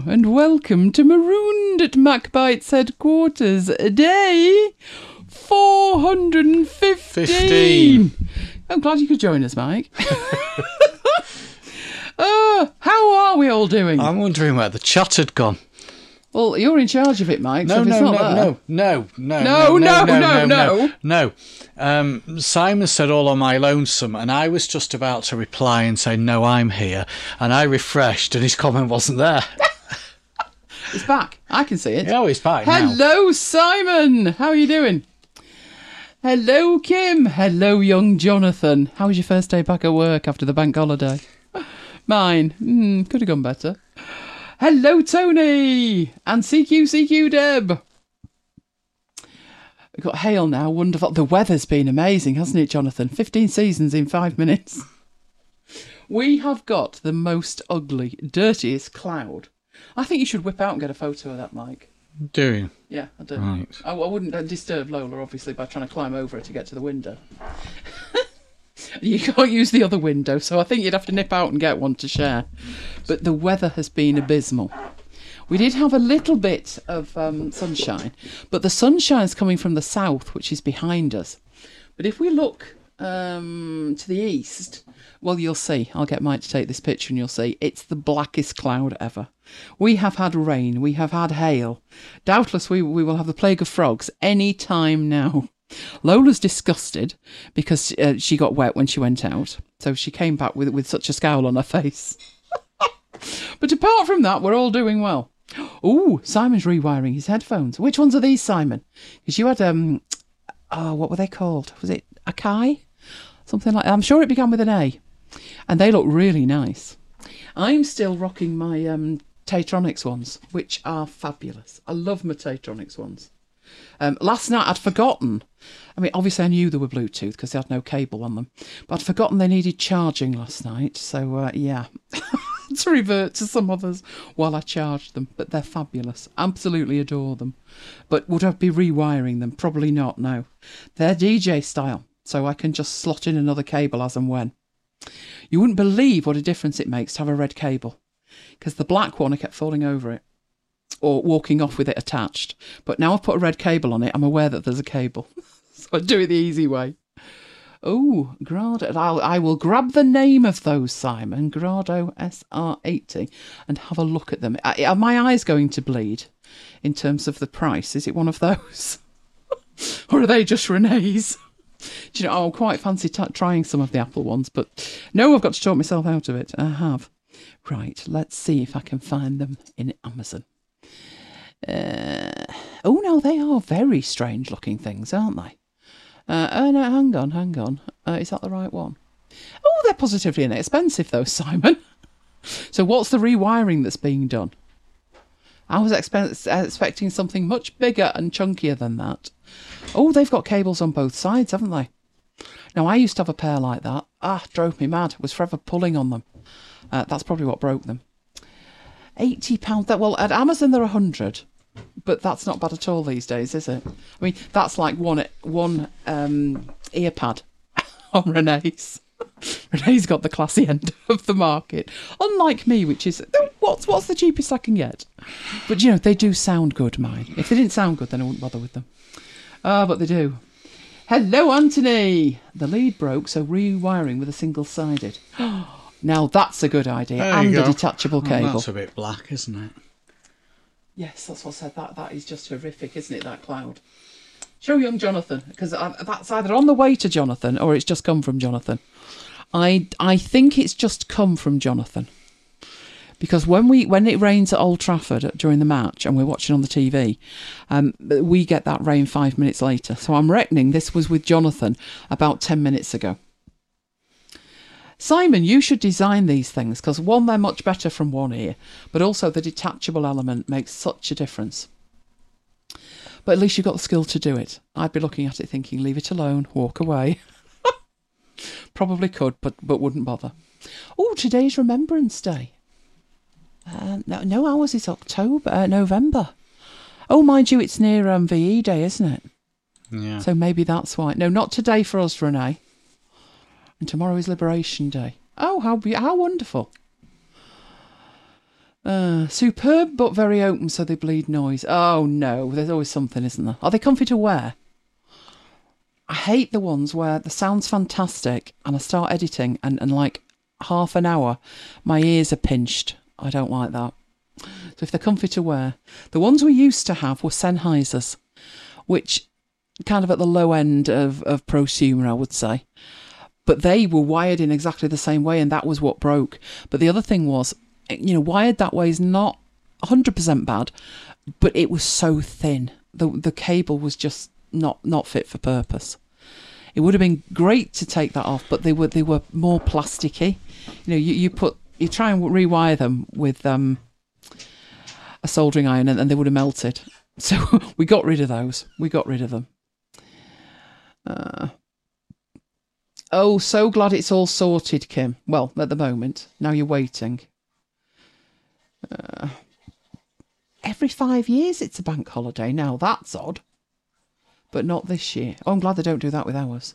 Hello and welcome to Marooned at MacBite's headquarters. Day 415. I'm glad you could join us, Mike. How are we all doing? I'm wondering where the chat had gone. Well, you're in charge of it, Mike. No. Simon said all on my lonesome, and I was just about to reply and say, no, I'm here. And I refreshed, and his comment wasn't there. It's back. I can see it. Oh, he's back now. Hello, Simon. How are you doing? Hello, Kim. Hello, young Jonathan. How was your first day back at work after the bank holiday? Mine. Could have gone better. Hello, Tony. And CQ Deb. We've got hail now. Wonderful. The weather's been amazing, hasn't it, Jonathan? 15 seasons in 5 minutes. We have got the most ugly, dirtiest cloud. I think you should whip out and get a photo of that, Mike. Do you? Yeah, I do. Right. I wouldn't disturb Lola, obviously, by trying to climb over it to get to the window. You can't use the other window, so I think you'd have to nip out and get one to share. But the weather has been abysmal. We did have a little bit of sunshine, but the sunshine's coming from the south, which is behind us. But if we look to the east, well, you'll see. I'll get Mike to take this picture and you'll see. It's the blackest cloud ever. We have had rain. We have had hail. Doubtless we will have the plague of frogs any time now. Lola's disgusted because she got wet when she went out. So she came back with such a scowl on her face. But apart from that, we're all doing well. Oh, Simon's rewiring his headphones. Which ones are these, Simon? Because you had, what were they called? Was it Akai? Something like that. I'm sure it began with an A. And they look really nice. I'm still rocking my Taytronics ones, which are fabulous. I love my Taytronics ones. Last night I'd forgotten. I mean, obviously I knew they were Bluetooth because they had no cable on them. But I'd forgotten they needed charging last night. So, yeah. To revert to some others while I charged them. But they're fabulous. Absolutely adore them. But would I be rewiring them? Probably not, no. They're DJ style. So I can just slot in another cable as and when. You wouldn't believe what a difference it makes to have a red cable. Because the black one, I kept falling over it. Or walking off with it attached. But now I've put a red cable on it, I'm aware that there's a cable. So I do it the easy way. Oh, Grado. I will grab the name of those, Simon. Grado SR80. And have a look at them. Are my eyes going to bleed in terms of the price? Is it one of those? Or are they just Renee's? Do you know, I'll quite fancy trying some of the Apple ones. But no, I've got to talk myself out of it. I have. Right, let's see if I can find them in Amazon. Oh no, they are very strange looking things, aren't they? Oh no, hang on. Is that the right one? Oh, they're positively inexpensive though, Simon. So what's the rewiring that's being done? I was expecting something much bigger and chunkier than that. Oh, they've got cables on both sides, haven't they? Now, I used to have a pair like that. Drove me mad. Was forever pulling on them. That's probably what broke them. £80. Well, at Amazon they're 100, but that's not bad at all these days, is it? I mean, that's like one ear pad on Renee's. Renee's got the classy end of the market, unlike me, which is what's the cheapest I can get. But you know, they do sound good, mine. If they didn't sound good, then I wouldn't bother with them. But they do. Hello, Anthony. The lead broke, so rewiring with a single-sided. Now that's a good idea. And a detachable cable. That's a bit black, isn't it? Yes, that's what I said. That is just horrific, isn't it, that cloud? Show young Jonathan, because that's either on the way to Jonathan or it's just come from Jonathan. I think it's just come from Jonathan. Because when it rains at Old Trafford during the match and we're watching on the TV, we get that rain 5 minutes later. So I'm reckoning this was with Jonathan about 10 minutes ago. Simon, you should design these things because, one, they're much better from one ear, but also the detachable element makes such a difference. But at least you've got the skill to do it. I'd be looking at it thinking, leave it alone, walk away. Probably could, but wouldn't bother. Oh, today's Remembrance Day. No, ours is November. Oh, mind you, it's near VE Day, isn't it? Yeah. So maybe that's why. No, not today for us, Renee. And tomorrow is Liberation Day. Oh, how wonderful. Superb, but very open, so they bleed noise. Oh no, there's always something, isn't there? Are they comfy to wear? I hate the ones where the sound's fantastic and I start editing and like half an hour, my ears are pinched. I don't like that. So if they're comfy to wear. The ones we used to have were Sennheisers, which kind of at the low end of prosumer, I would say. But they were wired in exactly the same way, and that was what broke. But the other thing was, wired that way is not 100% bad, but it was so thin. The cable was just not fit for purpose. It would have been great to take that off, but they were more plasticky. You try and rewire them with a soldering iron, and they would have melted. So we got rid of those. We got rid of them. So glad it's all sorted, Kim. Well, at the moment. Now you're waiting. Every 5 years it's a bank holiday. Now that's odd. But not this year. Oh, I'm glad they don't do that with ours.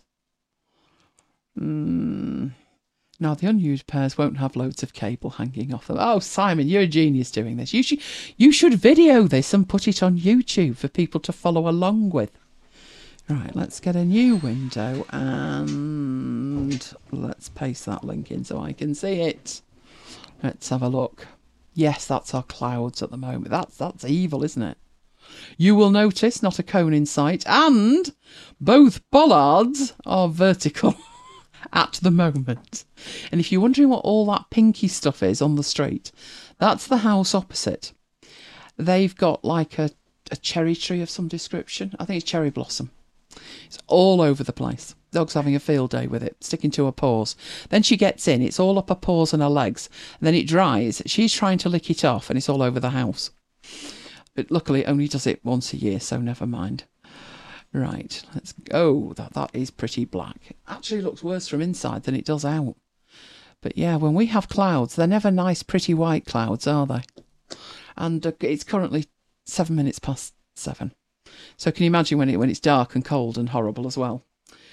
Now, the unused pairs won't have loads of cable hanging off them. Oh, Simon, you're a genius doing this. You should video this and put it on YouTube for people to follow along with. Right, let's get a new window and let's paste that link in so I can see it. Let's have a look. Yes, that's our clouds at the moment. That's evil, isn't it? You will notice not a cone in sight, and both bollards are vertical at the moment. And if you're wondering what all that pinky stuff is on the street, that's the house opposite. They've got like a cherry tree of some description. I think it's cherry blossom. It's all over the place. Dog's having a field day with it, sticking to her paws. Then she gets in, it's all up her paws and her legs. And then it dries. She's trying to lick it off, and it's all over the house. But luckily, it only does it once a year, so never mind. Right, let's go. That is pretty black. Actually looks worse from inside than it does out. But yeah, when we have clouds, they're never nice, pretty white clouds, are they? And it's currently 7 minutes past 7. So can you imagine when it's dark and cold and horrible as well?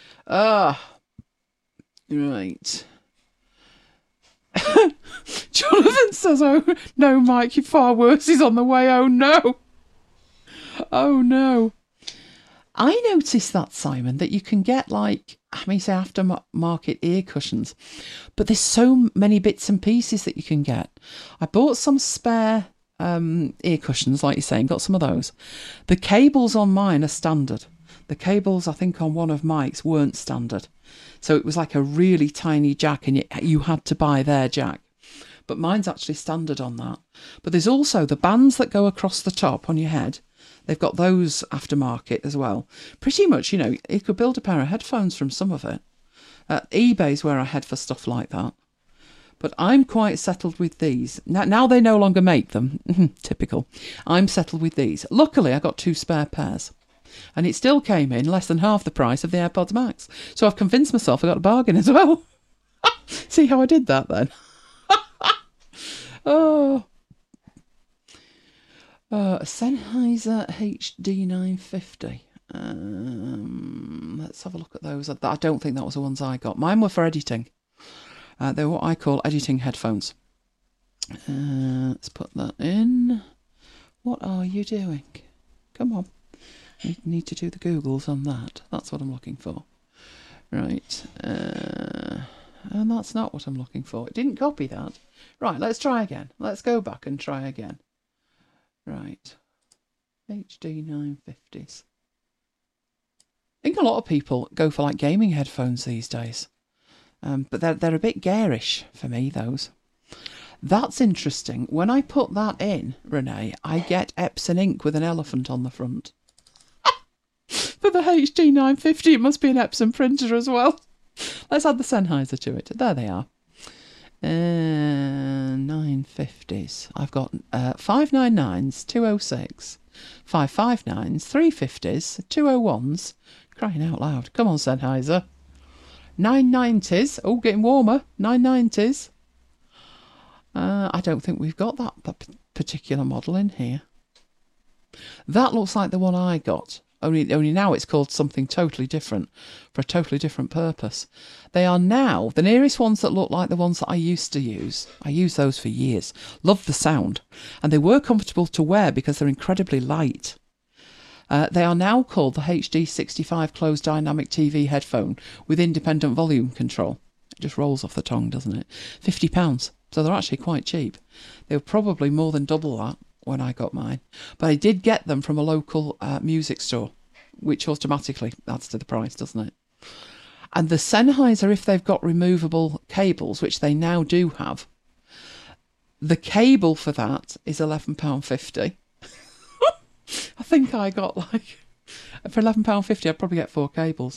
Right. Jonathan says, oh, no, Mike, you're far worse. He's on the way. Oh, no. Oh, no. I noticed that, Simon, that you can get say aftermarket ear cushions, but there's so many bits and pieces that you can get. I bought some spare ear cushions, like you're saying, got some of those. The cables on mine are standard. The cables, I think, on one of Mike's weren't standard. So it was like a really tiny jack, and you had to buy their jack. But mine's actually standard on that. But there's also the bands that go across the top on your head. They've got those aftermarket as well. Pretty much, you could build a pair of headphones from some of it. eBay's where I head for stuff like that. But I'm quite settled with these. Now they no longer make them. Typical. I'm settled with these. Luckily, I got 2 spare pairs. And it still came in less than half the price of the AirPods Max. So I've convinced myself I got a bargain as well. See how I did that then? A Sennheiser HD950. Let's have a look at those. I don't think that was the ones I got. Mine were for editing. They're what I call editing headphones. Let's put that in. What are you doing? Come on. You need to do the Googles on that. That's what I'm looking for. Right. And that's not what I'm looking for. It didn't copy that. Right, let's try again. Let's go back and try again. Right. HD950s. I think a lot of people go for like gaming headphones these days. But they're a bit garish for me, those. That's interesting. When I put that in, Renee, I get Epson ink with an elephant on the front. For the HD950, it must be an Epson printer as well. Let's add the Sennheiser to it. There they are. 950s. I've got 599s, 206, 559s, 350s, 201s. Crying out loud. Come on, Sennheiser. 990s. Oh, getting warmer. 990s. I don't think we've got that particular model in here. That looks like the one I got. Only now it's called something totally different for a totally different purpose. They are now the nearest ones that look like the ones that I used to use. I used those for years. Loved the sound. And they were comfortable to wear because they're incredibly light. They are now called the HD65 closed dynamic TV headphone with independent volume control. It just rolls off the tongue, doesn't it? £50. So they're actually quite cheap. They were probably more than double that when I got mine. But I did get them from a local music store, which automatically adds to the price, doesn't it? And the Sennheiser, if they've got removable cables, which they now do have, the cable for that is £11.50. I think I got for £11.50, I'd probably get 4 cables.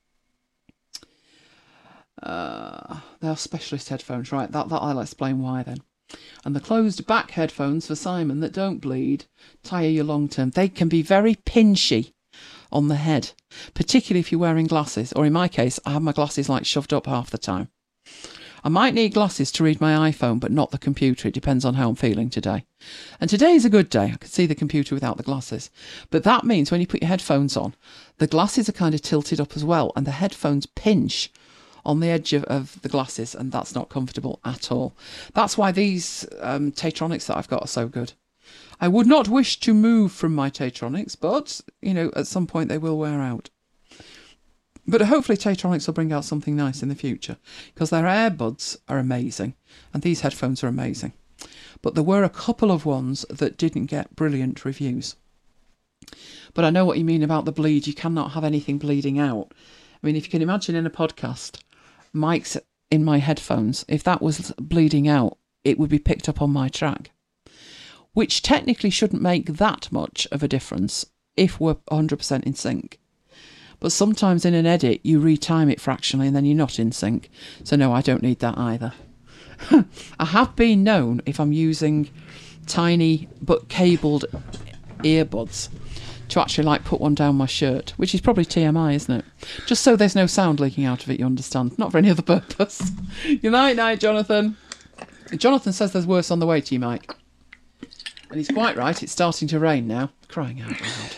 They are specialist headphones, right? That I'll explain why then. And the closed back headphones for Simon that don't bleed, tire you long term. They can be very pinchy on the head, particularly if you're wearing glasses. Or in my case, I have my glasses shoved up half the time. I might need glasses to read my iPhone, but not the computer. It depends on how I'm feeling today. And today is a good day. I can see the computer without the glasses. But that means when you put your headphones on, the glasses are kind of tilted up as well, and the headphones pinch on the edge of the glasses, and that's not comfortable at all. That's why these Tetronics that I've got are so good. I would not wish to move from my Tetronics, but, at some point they will wear out. But hopefully Tetronics will bring out something nice in the future, because their earbuds are amazing, and these headphones are amazing. But there were a couple of ones that didn't get brilliant reviews. But I know what you mean about the bleed. You cannot have anything bleeding out. I mean, if you can imagine in a podcast, mics in my headphones, if that was bleeding out, it would be picked up on my track, which technically shouldn't make that much of a difference if we're 100% in sync. But sometimes in an edit, you retime it fractionally and then you're not in sync. So no, I don't need that either. I have been known, if I'm using tiny but cabled earbuds, to actually put one down my shirt, which is probably TMI, isn't it? Just so there's no sound leaking out of it, you understand. Not for any other purpose. Good night, Jonathan. Jonathan says there's worse on the way to you, Mike. And he's quite right, it's starting to rain now. Crying out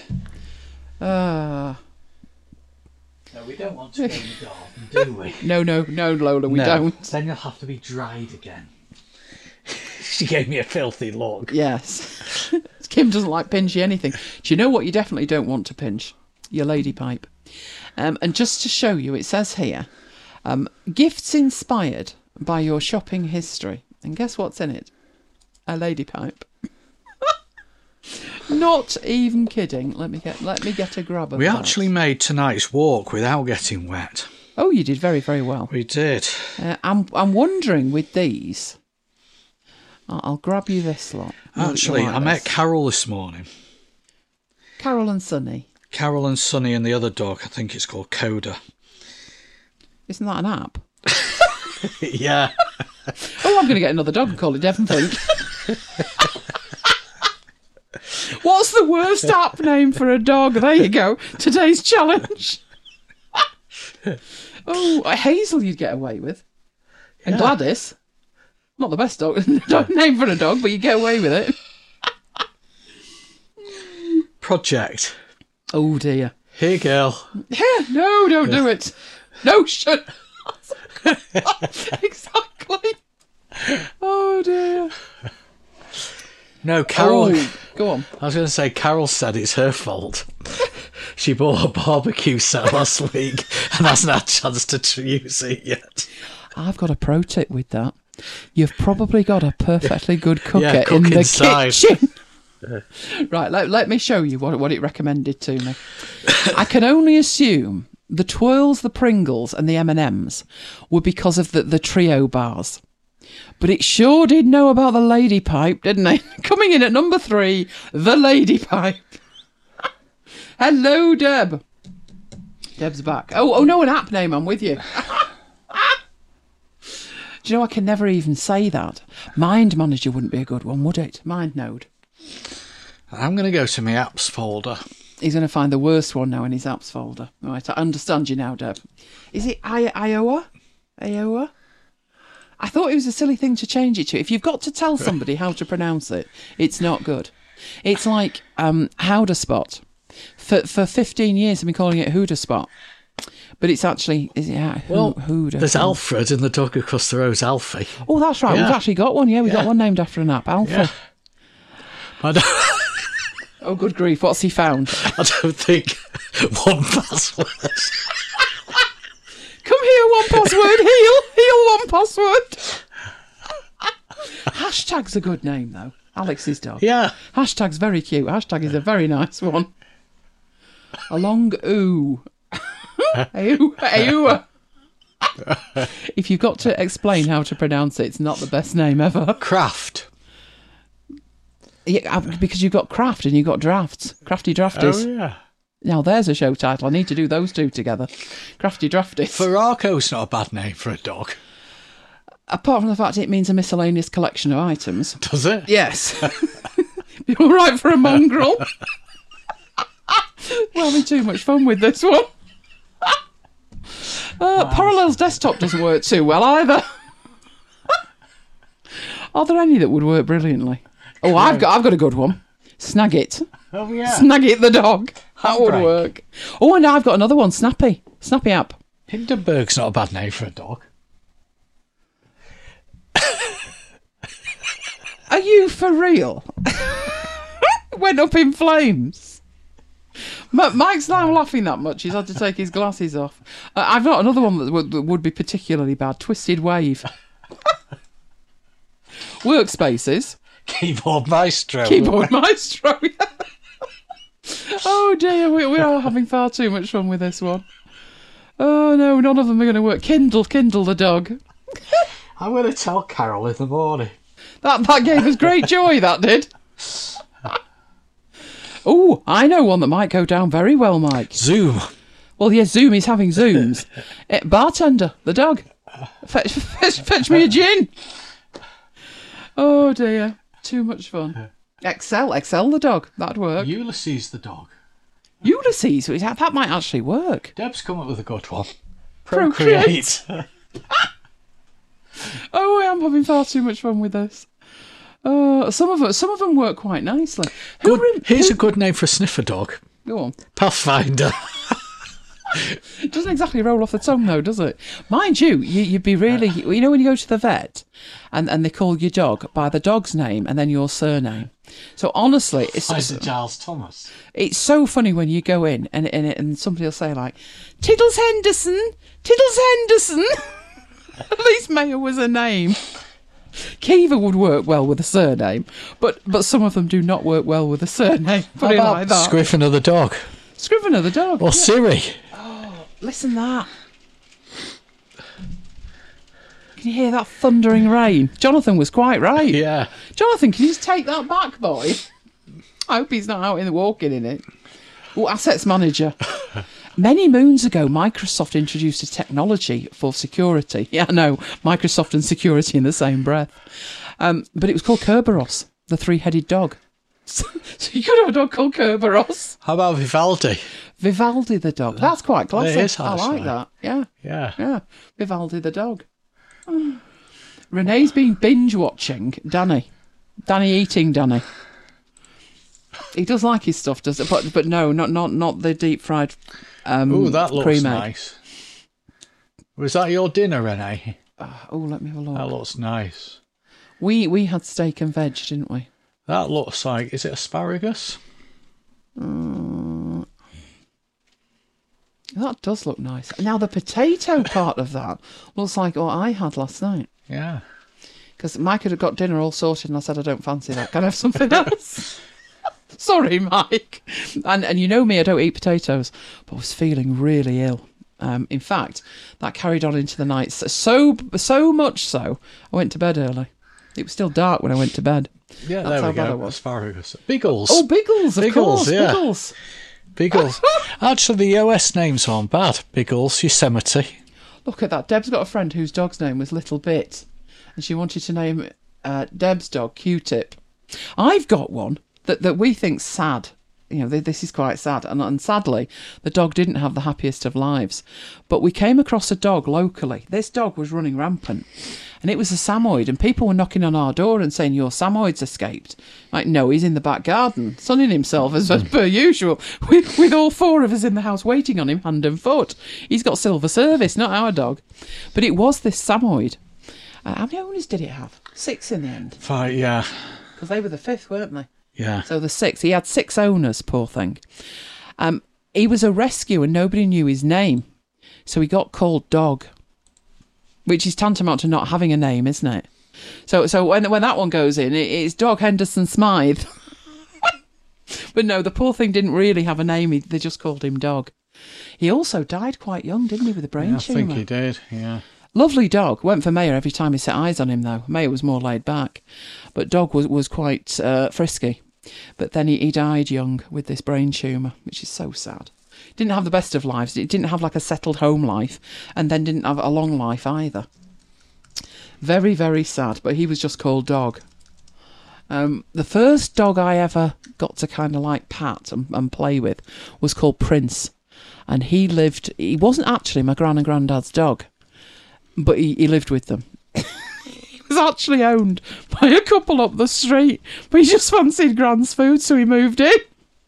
loud. No, we don't want to go in the garden, do we? No, Lola, we don't. Then you'll have to be dried again. She gave me a filthy look. Yes. Kim doesn't like pinchy anything. Do you know what you definitely don't want to pinch? Your lady pipe. And just to show you, it says here, gifts inspired by your shopping history. And guess what's in it? A lady pipe. Not even kidding. Let me get a grab of We that. actually made tonight's walk without getting wet. Oh, you did very, very well. We did. I'm wondering with these. I'll grab you this lot. Actually, I met Carol this morning. Carol and Sunny. Carol and Sunny and the other dog. I think it's called Coda. Isn't that an app? Yeah. Oh, I'm going to get another dog and call it Devonthink. What's the worst app name for a dog? There you go. Today's challenge. Oh, Hazel you'd get away with. And Yeah. Gladys. Not the best dog name for a dog, but you get away with it. Project. Oh, dear. Hey, girl. No, don't do it. No, shut. Exactly. Oh, dear. No, Carol. Oh, go on. I was going to say, Carol said it's her fault. She bought a barbecue set last week and hasn't had a chance to use it yet. I've got a pro tip with that. You've probably got a perfectly good cooker cook in the inside. kitchen. Right, let me show you what it recommended to me. I can only assume the Twirls, the Pringles and the M&Ms were because of the trio bars. But it sure did know about the lady pipe, didn't it? Coming in at number 3, the lady pipe. Hello, Deb. Deb's back. Oh no, an app name, I'm with you. Do you know, I can never even say that. Mind Manager wouldn't be a good one, would it? MindNode. I'm going to go to my apps folder. He's going to find the worst one now in his apps folder. Right, I understand you now, Deb. Is it Iowa? Iowa? I thought it was a silly thing to change it to. If you've got to tell somebody how to pronounce it, it's not good. It's like Howderspot. For 15 years, I've been calling it Hooter Spot. But it's actually... Hooter. There's Alfred and the dog across the road's Alfie. Oh, that's right. Yeah. We've actually got one. Yeah, we've got one named after an app. Alfie. Yeah. I don't, Oh, good grief. What's he found? I don't think one password. Come here, one password. Heal, one password. Hashtag's a good name, though. Alex's dog. Yeah. Hashtag's very cute. Hashtag is a very nice one. A long ooh. Ooh. If you've got to explain how to pronounce it, it's not the best name ever. Craft. Yeah, because you've got craft and you've got drafts. Crafty Drafties. Oh, yeah. Now, there's a show title. I need to do those two together. Crafty Drafties. Ferraco's not a bad name for a dog. Apart from the fact it means a miscellaneous collection of items. Does it? Yes. Be all right for a mongrel. We're having too much fun with this one. Parallels Desktop doesn't work too well either. Are there any that would work brilliantly? Oh, I've got a good one. Snagit. Oh, yeah. Snagit the dog. That would Handbrake. work. Oh, and I've got another one. Snappy. Snappy app. Hindenburg's not a bad name for a dog. Are you for real? Went up in flames. Mike's now laughing that much. He's had to take his glasses off. I've got another one that would be particularly bad. Twisted Wave. Workspaces. Keyboard Maestro. Keyboard Maestro. Oh dear, we are having far too much fun with this one. Oh no, none of them are going to work. Kindle the dog. I'm going to tell Carol in the morning. That gave us great joy, that did. Oh, I know one that might go down very well, Mike. Zoom. Well, yes, Zoom is having Zooms. Bartender, the dog. Fetch me a gin. Oh dear, too much fun. Excel the dog. That'd work. Ulysses the dog. Ulysses, that might actually work. Deb's come up with a good one. Procreate. Oh, I am having far too much fun with this. Some of them work quite nicely. Here's a good name for a sniffer dog. Go on. Pathfinder. It doesn't exactly roll off the tongue, though, does it? Mind you, you'd be really... You know when you go to the vet and they call your dog by the dog's name and then your surname? So honestly... It's Giles Thomas. It's so funny when you go in and somebody will say, like, Tiddles Henderson! At least Mayo was a name. Kiva would work well with a surname, but some of them do not work well with a surname. Put it like that. Scrivener the dog. Scrivener the dog. Or Siri. Listen to that. Can you hear that thundering rain? Jonathan was quite right. Yeah. Jonathan, can you just take that back, boy? I hope he's not out in the walking in it. Oh, Assets Manager. Many moons ago, Microsoft introduced a technology for security. Yeah, I know, Microsoft and security in the same breath. But it was called Kerberos, the three-headed dog. So you could have a dog called Kerberos. How about Vivaldi? Vivaldi the dog. That's quite classic. It is, I like that. Yeah. Yeah. Vivaldi the dog. Renee's been binge watching Danny eating Danny. He does like his stuff, does it? But no, not the deep fried. Oh, that looks pre-made. nice. Was that your dinner, Renee? Oh, let me have a look. That looks nice. We had steak and veg, didn't we? That looks like, is it asparagus? That does look nice. Now the potato part of that looks like what I had last night. Yeah. Because Mike had got dinner all sorted and I said, I don't fancy that. Can I have something else? Sorry, Mike. And you know me, I don't eat potatoes, but I was feeling really ill. In fact, that carried on into the night. So much so, I went to bed early. It was still dark when I went to bed. Yeah, That's there how we bad go. it was. Asparagus. Biggles. Oh, Biggles, of course. Yeah. Biggles. Biggles. Actually, the OS names aren't bad. Biggles, Yosemite. Look at that. Deb's got a friend whose dog's name was Little Bit, and she wanted to name Deb's dog Q-Tip. I've got one that we think's sad. this is quite sad. And sadly, the dog didn't have the happiest of lives. But we came across a dog locally. This dog was running rampant. And it was a Samoyed. And people were knocking on our door and saying, your Samoyed's escaped. Like, no, he's in the back garden, sunning himself as per usual, with all 4 of us in the house waiting on him, hand and foot. He's got silver service, not our dog. But it was this Samoyed. How many owners did it have? 6 in the end. 5, yeah. Because they were the 5th, weren't they? Yeah. So the 6. He had 6 owners, poor thing. He was a rescue and nobody knew his name. So he got called Dog, which is tantamount to not having a name, isn't it? So when that one goes in, it's Dog Henderson Smythe. But no, the poor thing didn't really have a name. They just called him Dog. He also died quite young, didn't he, with a brain tumour? I think he did, yeah. Lovely dog. Went for Mayor every time he set eyes on him, though. Mayor was more laid back. But Dog was quite frisky. But then he died young with this brain tumour, which is so sad. Didn't have the best of lives. It didn't have like a settled home life, and then didn't have a long life either. Very, very sad, but he was just called Dog. The first dog I ever got to kind of like pat and play with was called Prince. And he wasn't actually my gran and granddad's dog, but he lived with them. Was actually owned by a couple up the street, but he just fancied Gran's food, so he moved in.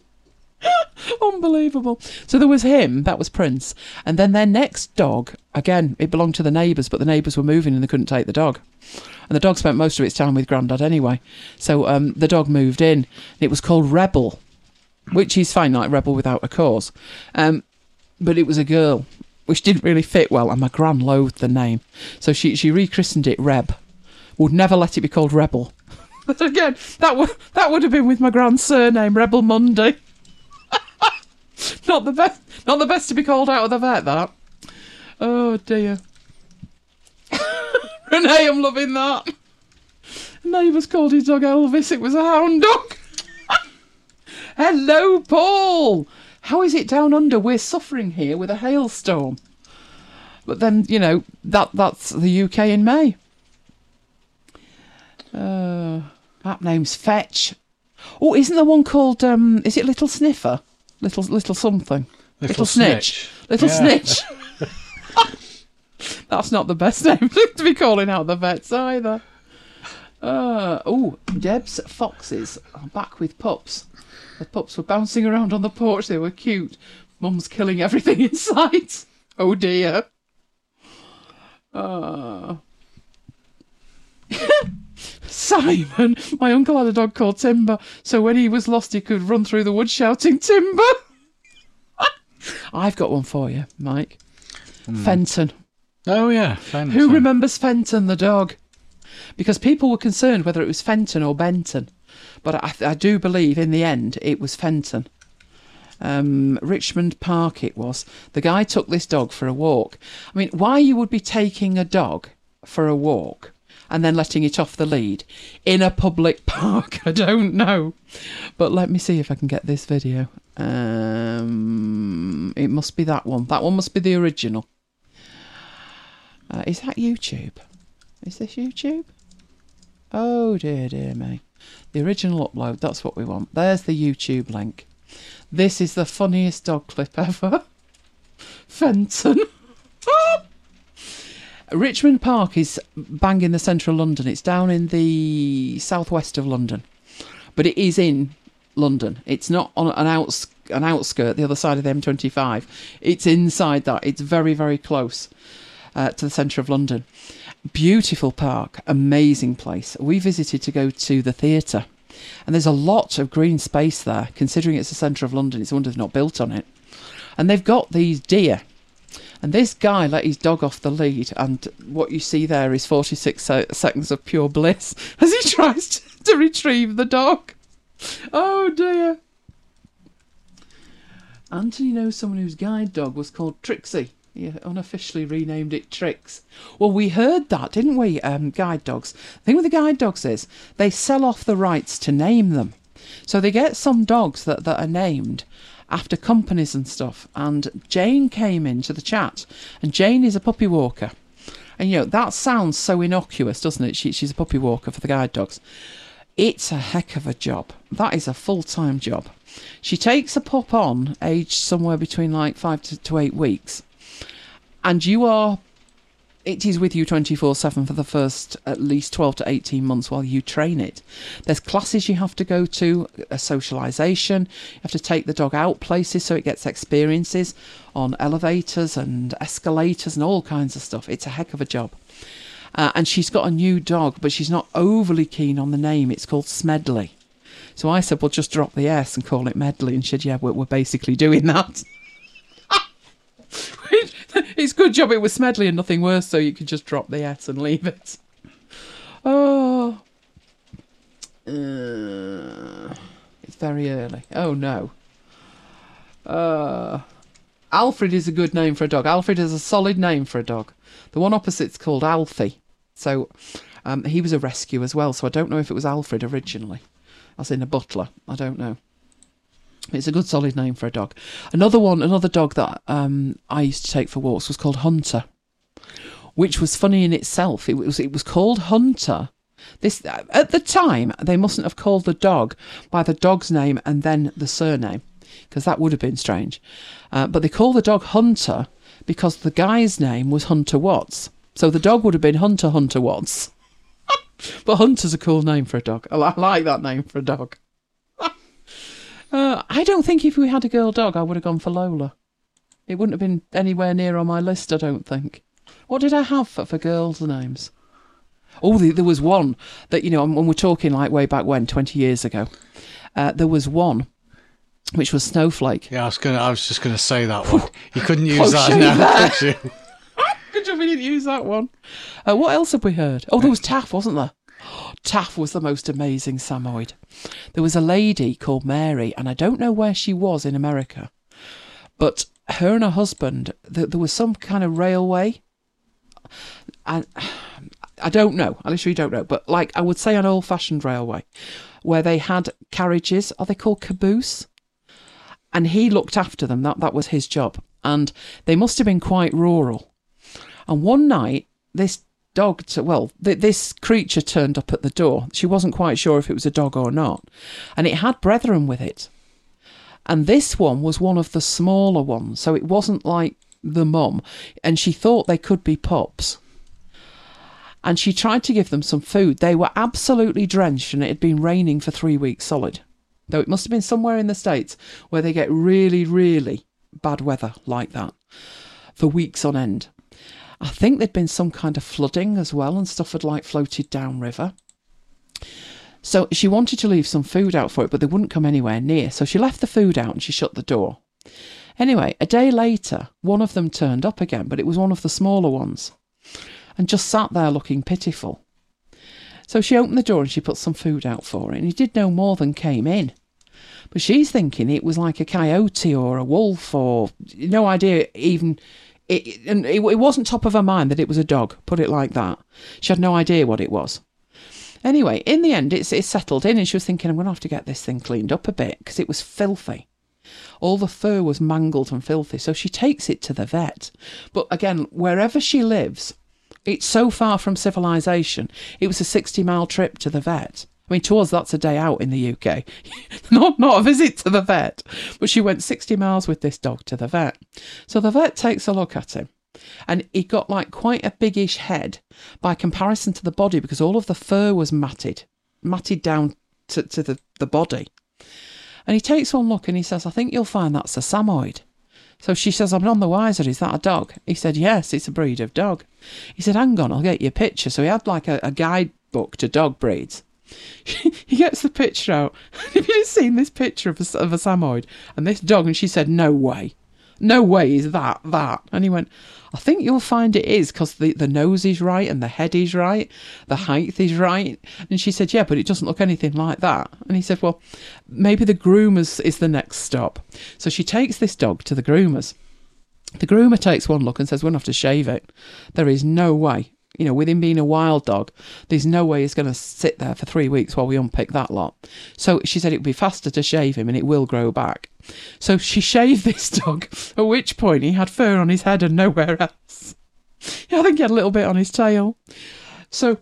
Unbelievable. So there was him, that was Prince, and then their next dog, again, it belonged to the neighbours, but the neighbours were moving and they couldn't take the dog. And the dog spent most of its time with Grandad anyway. So the dog moved in. It was called Rebel, which is fine, like Rebel without a cause. But it was a girl, which didn't really fit well, and my gran loathed the name. So she rechristened it Reb. Would never let it be called Rebel. But again, that would have been with my gran's surname, Rebel Monday. Not the best to be called out of the vet, that. Oh dear. Renee, I'm loving that. Neighbours called his dog Elvis. It was a hound dog. Hello, Paul. How is it down under? We're suffering here with a hailstorm. But then, that's the UK in May. That name's Fetch. Oh, isn't there one called, is it Little Sniffer? Little something. Little Snitch. Little Snitch. That's not the best name to be calling out the vets either. Deb's foxes are back with pups. The pups were bouncing around on the porch. They were cute. Mum's killing everything in sight. Oh dear. Simon, my uncle had a dog called Timber, so when he was lost he could run through the woods shouting Timber. I've got one for you, Mike. Fenton. Oh yeah, Fenton. Who remembers Fenton the dog? Because people were concerned whether it was Fenton or Benton, but I do believe in the end it was Fenton. Richmond Park it was. The guy took this dog for a walk. I mean, why you would be taking a dog for a walk and then letting it off the lead in a public park, I don't know. But let me see if I can get this video. It must be that one. That one must be the original. Is that YouTube? Is this YouTube? Oh dear me. The original upload, that's what we want. There's the YouTube link. This is the funniest dog clip ever. Fenton. Richmond Park is bang in the central London. It's down in the southwest of London. But it is in London. It's not on an outskirt, the other side of the M25. It's inside that. It's very, very close to the centre of London. Beautiful park. Amazing place. We visited to go to the theatre. And there's a lot of green space there. Considering it's the centre of London, it's a wonder they've not built on it. And they've got these deer. And this guy let his dog off the lead, and what you see there is 46 seconds of pure bliss as he tries to retrieve the dog. Oh dear. Anthony knows someone whose guide dog was called Trixie. He unofficially renamed it Trix. Well, we heard that, didn't we, guide dogs? The thing with the guide dogs is they sell off the rights to name them. So they get some dogs that are named after companies and stuff. And Jane came into the chat, and Jane is a puppy walker. And, that sounds so innocuous, doesn't it? She's a puppy walker for the guide dogs. It's a heck of a job. That is a full-time job. She takes a pup on, aged somewhere between like 5 to 8 weeks, and it is with you 24/7 for the first at least 12 to 18 months while you train it. There's classes you have to go to, a socialisation. You have to take the dog out places so it gets experiences on elevators and escalators and all kinds of stuff. It's a heck of a job. And she's got a new dog, but she's not overly keen on the name. It's called Smedley. So I said, well, just drop the S and call it Medley. And she said, yeah, we're basically doing that. It's a good job it was Smedley and nothing worse, so you could just drop the S and leave it. Oh. It's very early. Oh, no. Alfred is a good name for a dog. Alfred is a solid name for a dog. The one opposite's called Alfie. So he was a rescue as well, so I don't know if it was Alfred originally. As in a butler. I don't know. It's a good solid name for a dog. Another dog that I used to take for walks was called Hunter, which was funny in itself. It was called Hunter. This at the time they mustn't have called the dog by the dog's name and then the surname, because that would have been strange. But they called the dog Hunter because the guy's name was Hunter Watts. So the dog would have been Hunter Watts. But Hunter's a cool name for a dog. I like that name for a dog. I don't think if we had a girl dog, I would have gone for Lola. It wouldn't have been anywhere near on my list, I don't think. What did I have for girls' names? Oh, there was one that, when we're talking like way back when, 20 years ago, there was one which was Snowflake. Yeah, I was just going to say that one. You couldn't use that now, could you? Good job we didn't use that one. What else have we heard? Oh, there was Taff, wasn't there? Taff was the most amazing Samoyed. There was a lady called Mary, and I don't know where she was in America, but her and her husband, there was some kind of railway. And I don't know. I literally don't know. But like I would say an old-fashioned railway where they had carriages. Are they called caboose? And he looked after them. That was his job. And they must have been quite rural. And one night, this creature turned up at the door. She wasn't quite sure if it was a dog or not. And it had brethren with it. And this one was one of the smaller ones. So it wasn't like the mum. And she thought they could be pups. And she tried to give them some food. They were absolutely drenched and it had been raining for 3 weeks solid. Though it must have been somewhere in the States where they get really, really bad weather like that for weeks on end. I think there'd been some kind of flooding as well and stuff had like floated downriver. So she wanted to leave some food out for it, but they wouldn't come anywhere near. So she left the food out and she shut the door. Anyway, a day later, one of them turned up again, but it was one of the smaller ones and just sat there looking pitiful. So she opened the door and she put some food out for it, and he did no more than came in. But she's thinking it was like a coyote or a wolf or no idea even... It wasn't top of her mind that it was a dog, put it like that. She had no idea what it was. Anyway, in the end, it settled in and she was thinking, I'm going to have to get this thing cleaned up a bit because it was filthy. All the fur was mangled and filthy, so she takes it to the vet. But again, wherever she lives, it's so far from civilization. It was a 60-mile trip to the vet. I mean, to us, that's a day out in the UK. not a visit to the vet. But she went 60 miles with this dog to the vet. So the vet takes a look at him. And he got like quite a biggish head by comparison to the body because all of the fur was matted down to the body. And he takes one look and he says, I think you'll find that's a Samoyed. So she says, I'm none the wiser. Is that a dog? He said, yes, it's a breed of dog. He said, hang on, I'll get you a picture. So he had like a guidebook to dog breeds. He gets the picture out. Have you just seen this picture of a Samoyed and this dog? And she said, no way is that. And he went, I think you'll find it is because the nose is right and the head is right, the height is right. And she said, yeah, but it doesn't look anything like that. And he said, well, maybe the groomers is the next stop. So she takes this dog to the groomers. The groomer takes one look and says, we'll have to shave it. There is no way. With him being a wild dog, there's no way he's going to sit there for 3 weeks while we unpick that lot. So she said it would be faster to shave him and it will grow back. So she shaved this dog, at which point he had fur on his head and nowhere else. I think he had a little bit on his tail. So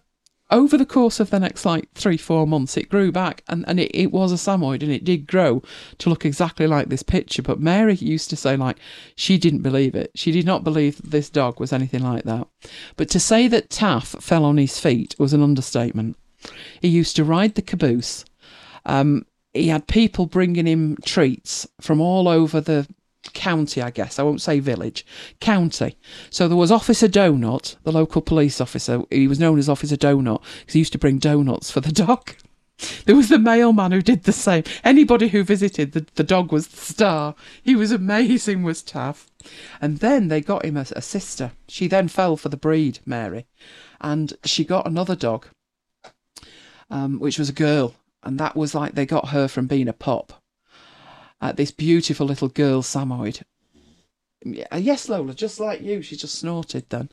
over the course of the next 3-4 months, it grew back, and it was a Samoyed, and it did grow to look exactly like this picture. But Mary used to say, she didn't believe it. She did not believe that this dog was anything like that. But to say that Taff fell on his feet was an understatement. He used to ride the caboose. He had people bringing him treats from all over the county, I guess. I won't say village. County. So there was Officer Donut, the local police officer. He was known as Officer Donut because he used to bring donuts for the dog. There was the mailman who did the same. Anybody who visited, the dog was the star. He was amazing, was Taff. And then they got him a sister. She then fell for the breed, Mary. And she got another dog, which was a girl. And that was they got her from being a pup. This beautiful little girl, Samoyed. Yes, Lola, just like you. She just snorted then.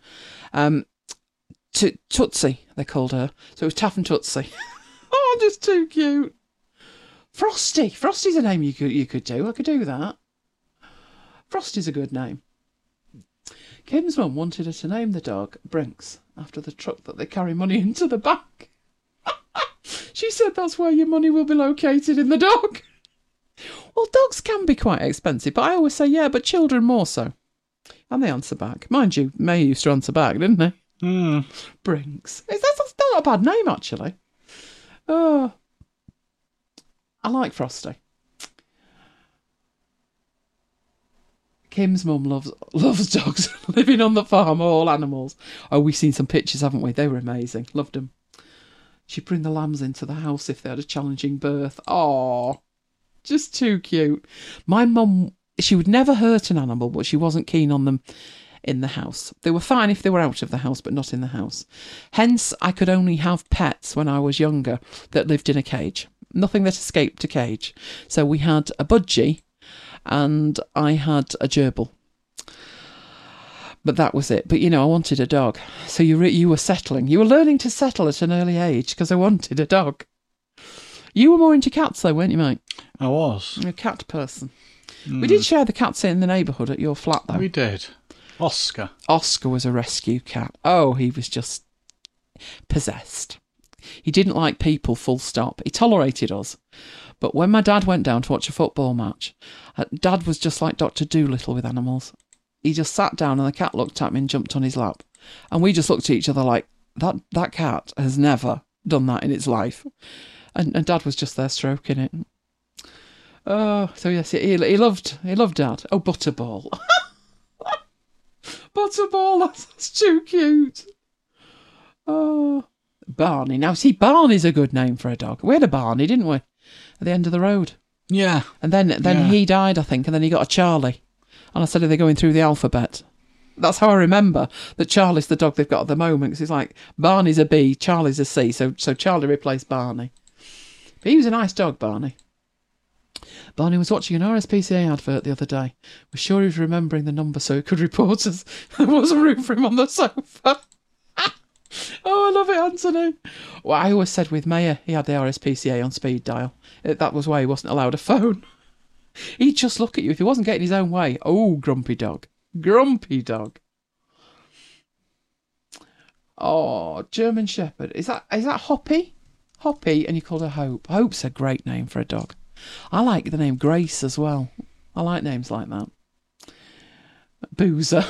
Tootsie, they called her. So it was Taff and Tootsie. Oh, just too cute. Frosty. Frosty's a name you could do. I could do that. Frosty's a good name. Kim's mum wanted her to name the dog Brinks after the truck that they carry money into the bank. She said that's where your money will be located, in the dog. Well, dogs can be quite expensive, but I always say, yeah, but children more so. And they answer back. Mind you, May used to answer back, didn't they? Brinks. That's not a bad name, actually. Oh, I like Frosty. Kim's mum loves dogs. Living on the farm, all animals. Oh, we've seen some pictures, haven't we? They were amazing. Loved them. She'd bring the lambs into the house if they had a challenging birth. Oh, just too cute. My mum, she would never hurt an animal, but she wasn't keen on them in the house. They were fine if they were out of the house, but not in the house. Hence, I could only have pets when I was younger that lived in a cage. Nothing that escaped a cage. So we had a budgie and I had a gerbil. But that was it. But, I wanted a dog. So you were settling. You were learning to settle at an early age because I wanted a dog. You were more into cats, though, weren't you, mate? I was. You're a cat person. We did share the cats in the neighbourhood at your flat, though. We did. Oscar. Oscar was a rescue cat. Oh, he was just possessed. He didn't like people, full stop. He tolerated us. But when my dad went down to watch a football match, Dad was just like Dr. Dolittle with animals. He just sat down and the cat looked at me and jumped on his lap. And we just looked at each other like, that cat has never done that in its life. And Dad was just there stroking it. Oh, so yes, he loved Dad. Oh, Butterball. Butterball, that's too cute. Oh, Barney. Now, see, Barney's a good name for a dog. We had a Barney, didn't we? At the end of the road. Yeah. And then he died, I think, and then he got a Charlie. And I said, are they going through the alphabet? That's how I remember that Charlie's the dog they've got at the moment. Because it's like, Barney's a B, Charlie's a C. So Charlie replaced Barney. But he was a nice dog, Barney. Barney was watching an RSPCA advert the other day. Was sure he was remembering the number so he could report us. There wasn't room for him on the sofa. Oh, I love it, Anthony. Well, I always said with Mayer, he had the RSPCA on speed dial. That was why he wasn't allowed a phone. He'd just look at you if he wasn't getting his own way. Oh, grumpy dog. Grumpy dog. Oh, German Shepherd. Is that Hoppy? Hoppy, and you called her Hope. Hope's a great name for a dog. I like the name Grace as well. I like names like that. Boozer.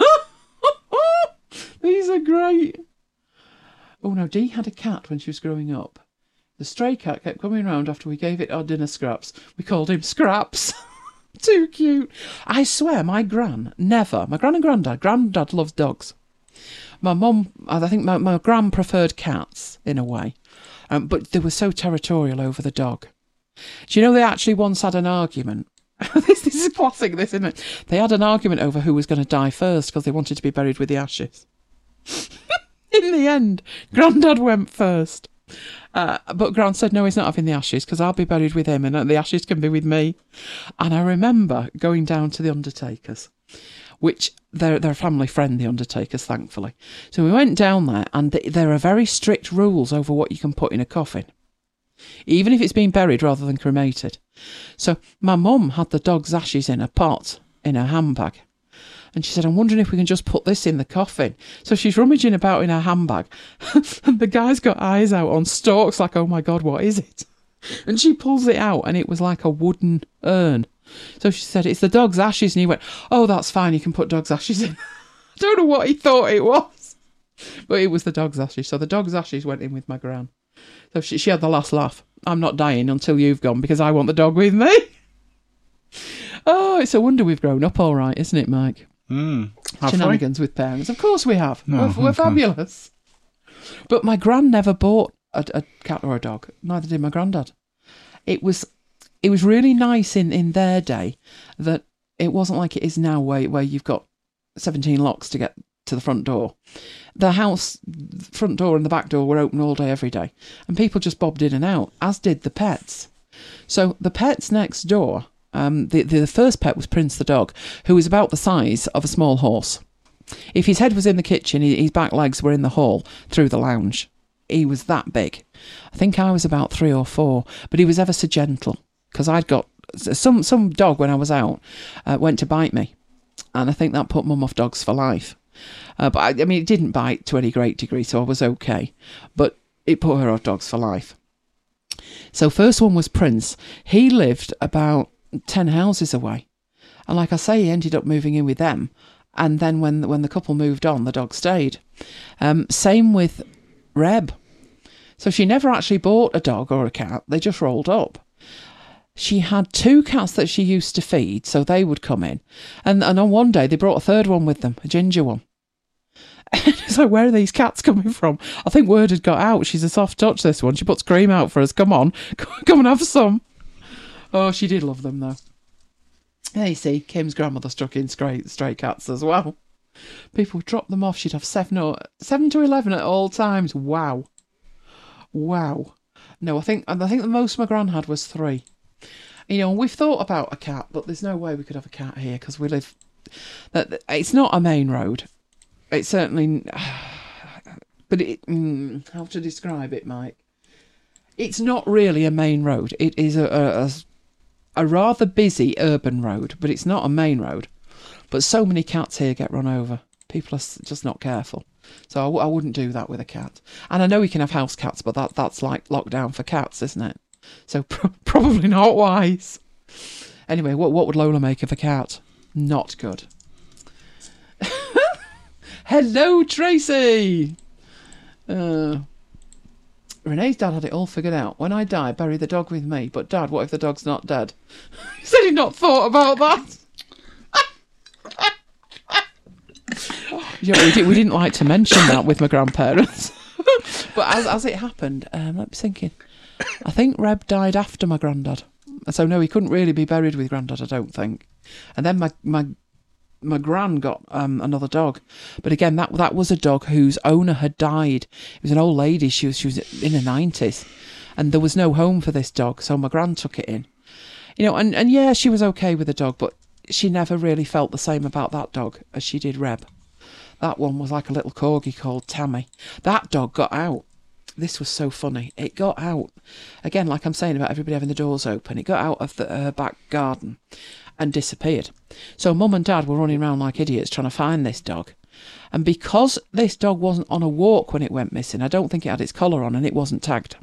These are great. Oh no, Dee had a cat when she was growing up. The stray cat kept coming round after we gave it our dinner scraps. We called him Scraps. Too cute. I swear, my gran and granddad loves dogs. My mum, I think my gran preferred cats in a way. But they were so territorial over the dog. Do you know they actually once had an argument? This is classic, this, isn't it? They had an argument over who was going to die first because they wanted to be buried with the ashes. In the end, Grandad went first. But Gran said, no, he's not having the ashes because I'll be buried with him and the ashes can be with me. And I remember going down to the Undertakers, which they're a family friend, the Undertakers, thankfully. So we went down there and there are very strict rules over what you can put in a coffin, even if it's been buried rather than cremated. So my mum had the dog's ashes in a pot in her handbag. And she said, I'm wondering if we can just put this in the coffin. So she's rummaging about in her handbag. And the guy's got eyes out on stalks like, oh my God, what is it? And she pulls it out and it was like a wooden urn. So she said, it's the dog's ashes. And he went, oh, that's fine. You can put dog's ashes in. I don't know what he thought it was. But it was the dog's ashes. So the dog's ashes went in with my gran. So she had the last laugh. I'm not dying until you've gone because I want the dog with me. Oh, it's a wonder we've grown up all right, isn't it, Mike? Shenanigans with parents. Of course we have. No, we're fabulous. But my gran never bought a cat or a dog. Neither did my granddad. It was really nice in their day that it wasn't like it is now where you've got 17 locks to get to the front door. The house front door and the back door were open all day, every day. And people just bobbed in and out, as did the pets. So the pets next door, the first pet was Prince the dog, who was about the size of a small horse. If his head was in the kitchen, his back legs were in the hall through the lounge. He was that big. I think I was about 3 or 4, but he was ever so gentle, because I'd got some dog when I was out went to bite me, and I think that put Mum off dogs for life. But I mean, it didn't bite to any great degree, so I was okay. But it put her off dogs for life. So first one was Prince. He lived about 10 houses away. And like I say, he ended up moving in with them. And then when the couple moved on, the dog stayed. Same with Reb. So she never actually bought a dog or a cat. They just rolled up. She had 2 cats that she used to feed, so they would come in. And on one day, they brought a third one with them, a ginger one. And it's like, where are these cats coming from? I think word had got out. She's a soft touch, this one. She puts cream out for us. Come on. Come and have some. Oh, she did love them, though. There you see, Kim's grandmother struck in stray cats as well. People would drop them off. She'd have 7 to 11 at all times. Wow. No, I think the most my gran had was 3. You know, we've thought about a cat, but there's no way we could have a cat here because we live... It's not a main road. It's certainly... But how to describe it, Mike? It's not really a main road. It is a rather busy urban road, but it's not a main road. But so many cats here get run over. People are just not careful. So I wouldn't do that with a cat. And I know you can have house cats, but that's like lockdown for cats, isn't it? So probably not wise. Anyway, what would Lola make of a cat? Not good. Hello, Tracy! Renee's dad had it all figured out. When I die, bury the dog with me. But Dad, what if the dog's not dead? He said he'd not thought about that. Yeah, we didn't like to mention that with my grandparents. But as it happened, let me thinking. I think Reb died after my granddad. So no, he couldn't really be buried with granddad, I don't think. And then my gran got another dog. But again, that was a dog whose owner had died. It was an old lady. She was in her 90s. And there was no home for this dog. So my gran took it in. You know, and yeah, she was okay with the dog, but she never really felt the same about that dog as she did Reb. That one was like a little corgi called Tammy. That dog got out. This was so funny. It got out. Again, like I'm saying about everybody having the doors open, it got out of her back garden and disappeared. So Mum and Dad were running around like idiots trying to find this dog. And because this dog wasn't on a walk when it went missing, I don't think it had its collar on and it wasn't tagged.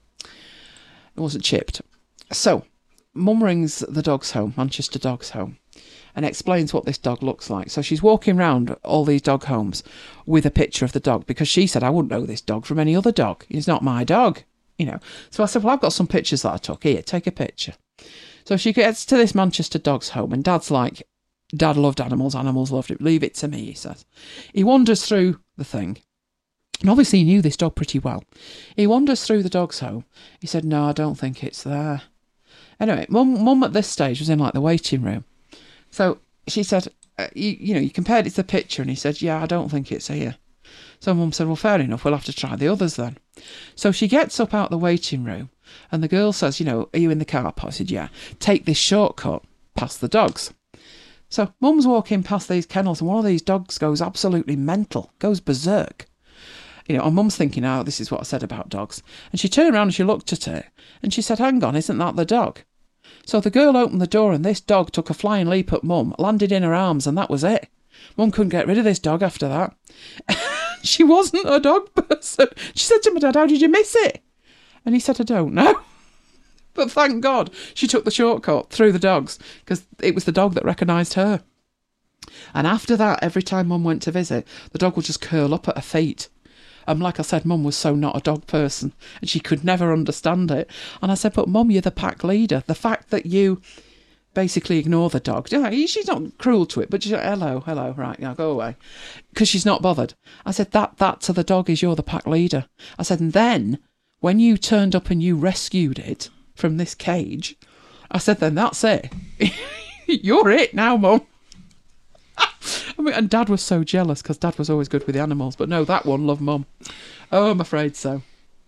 It wasn't chipped. So Mum rings the dog's home, Manchester Dogs Home, and explains what this dog looks like. So she's walking around all these dog homes with a picture of the dog because she said, I wouldn't know this dog from any other dog. It's not my dog, you know. So I said, well, I've got some pictures that I took. Here, take a picture. So she gets to this Manchester Dogs Home and Dad's like, Dad loved animals, animals loved it. Leave it to me, he says. He wanders through the thing. And obviously he knew this dog pretty well. He wanders through the dog's home. He said, no, I don't think it's there. Anyway, Mum at this stage was in like the waiting room. So she said, you compared it to the picture, and he said, yeah, I don't think it's here. So Mum said, well, fair enough, we'll have to try the others then. So she gets up out the waiting room, and the girl says, are you in the car park? I said, yeah. Take this shortcut past the dogs. So Mum's walking past these kennels, and one of these dogs goes absolutely mental, goes berserk. And Mum's thinking, oh, this is what I said about dogs. And she turned around and she looked at it, and she said, hang on, isn't that the dog? So the girl opened the door and this dog took a flying leap at Mum, landed in her arms, and that was it. Mum couldn't get rid of this dog after that. She wasn't a dog person. She said to my dad, how did you miss it? And he said, I don't know. But thank God she took the shortcut through the dogs, because it was the dog that recognised her. And after that, every time Mum went to visit, the dog would just curl up at her feet. Like I said, Mum was so not a dog person, and she could never understand it. And I said, but Mum, you're the pack leader. The fact that you basically ignore the dog, she's not cruel to it, but she's like, hello, right, now go away. Because she's not bothered. I said, that to the dog is you're the pack leader. I said, and then, when you turned up and you rescued it from this cage, I said, then that's it. You're it now, Mum. And Dad was so jealous, because Dad was always good with the animals, but no, that one loved Mum. Oh, I'm afraid so.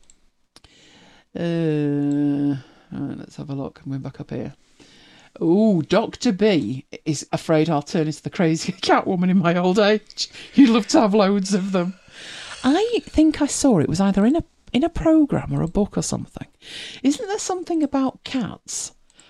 Right, let's have a look. I'm going back up here. Oh, Dr. B is afraid I'll turn into the crazy cat woman in my old age. You'd love to have loads of them. I think I saw it was either in a programme or a book or something. Isn't there something about cats?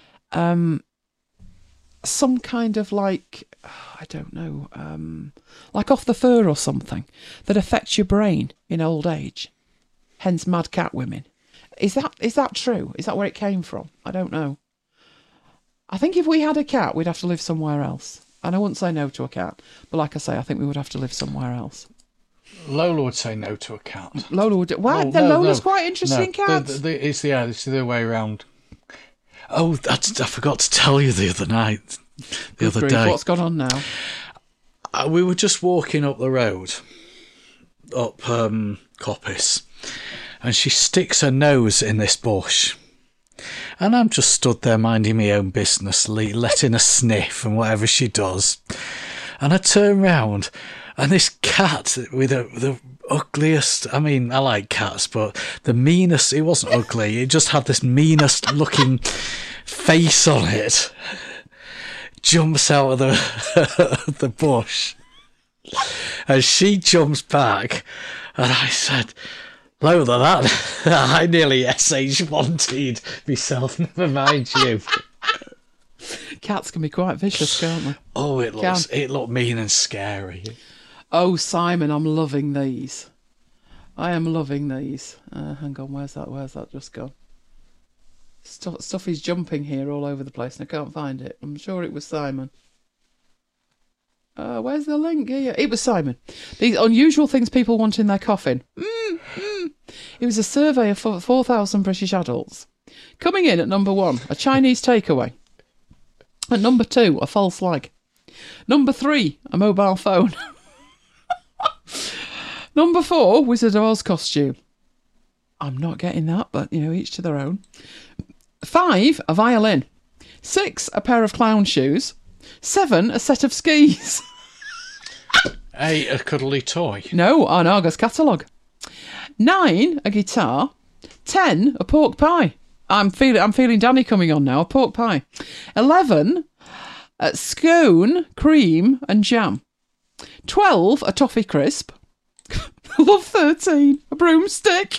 Some kind of like, I don't know, like off the fur or something that affects your brain in old age. Hence mad cat women. Is that true? Is that where it came from? I don't know. I think if we had a cat, we'd have to live somewhere else. And I wouldn't say no to a cat. But like I say, I think we would have to live somewhere else. Lola would say no to a cat. Lola would... Why? Lola's quite interested in cats. It's the other way around. Oh, I forgot to tell you the other night. The other day. What's gone on now? We were just walking up the road, up Coppice, and she sticks her nose in this bush. And I'm just stood there minding my own business, letting her sniff and whatever she does. And I turn round, and this cat with the ugliest... I mean, I like cats, but the meanest... It wasn't ugly. It just had this meanest looking face on it. Jumps out of the bush. And she jumps back. And I said... Lola, that I nearly SH1'd myself, never mind you. Cats can be quite vicious, can't they? Oh, it looked mean and scary. Oh, Simon, I'm loving these. I am loving these. Hang on, where's that just gone? Stuff is jumping here all over the place and I can't find it. I'm sure it was Simon. Where's the link here? It was Simon. These unusual things people want in their coffin. It was a survey of 4,000 British adults. Coming in at number 1, a Chinese takeaway. At number 2, a false leg. Number 3, a mobile phone. Number 4, Wizard of Oz costume. I'm not getting that, but, each to their own. 5, a violin. 6, a pair of clown shoes. 7, a set of skis. 8, a cuddly toy. No, an Argos catalogue. 9, a guitar. 10, a pork pie. I'm feeling Danny coming on now, a pork pie. 11, a scone, cream and jam. 12, a toffee crisp. Love 13, a broomstick.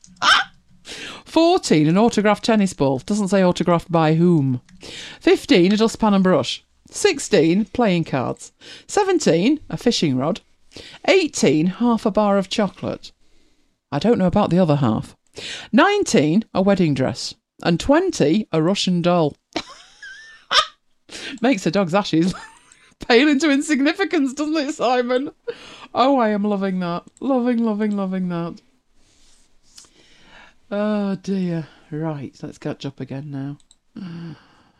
14, an autographed tennis ball. Doesn't say autographed by whom. 15, a dustpan and brush. 16, playing cards. 17, a fishing rod. 18, half a bar of chocolate. I don't know about the other half. 19, a wedding dress. And 20, a Russian doll. Makes a dog's ashes pale into insignificance, doesn't it, Simon? Oh, I am loving that. Loving that. Oh, dear. Right, let's catch up again now.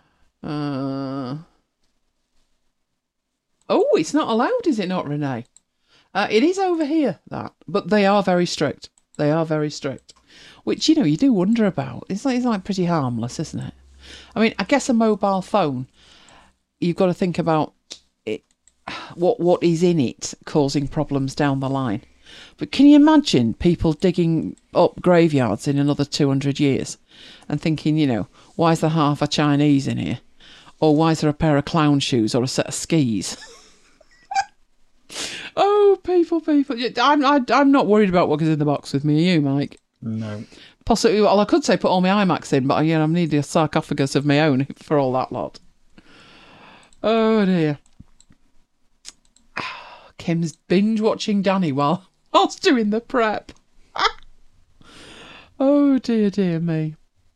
Oh, it's not allowed, is it not, Renee? It is over here, that. But they are very strict. Which, you do wonder about. It's like pretty harmless, isn't it? I mean, I guess a mobile phone, you've got to think about it, what is in it causing problems down the line. But can you imagine people digging up graveyards in another 200 years and thinking, why is there half a Chinese in here? Or why is there a pair of clown shoes or a set of skis? Oh, people. I'm not worried about what goes in the box with me. Are you, Mike? No. Possibly, well, I could say put all my IMAX in, but I need a sarcophagus of my own for all that lot. Oh, dear. Kim's binge watching Danny whilst doing the prep. Oh, dear me.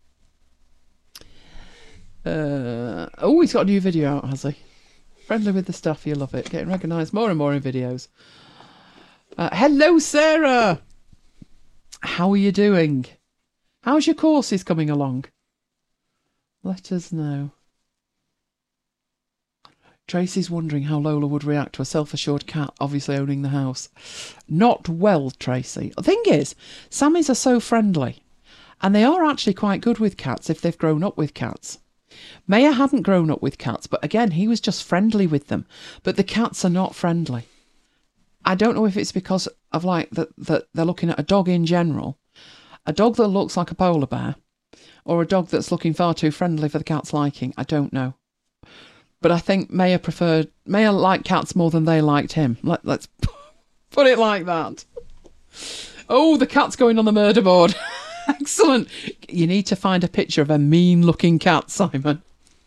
He's got a new video out, has he? Friendly with the stuff, you love it. Getting recognised more and more in videos. Hello, Sarah. How are you doing? How's your courses coming along? Let us know. Tracy's wondering how Lola would react to a self-assured cat obviously owning the house. Not well, Tracy. The thing is, Sammies are so friendly. And they are actually quite good with cats if they've grown up with cats. Maya hadn't grown up with cats, but again, he was just friendly with them. But the cats are not friendly. I don't know if it's because of like that they're looking at a dog in general, a dog that looks like a polar bear, or a dog that's looking far too friendly for the cat's liking. I don't know. But I think Maya liked cats more than they liked him. Let's put it like that. Oh, the cat's going on the murder board. Excellent. You need to find a picture of a mean-looking cat, Simon.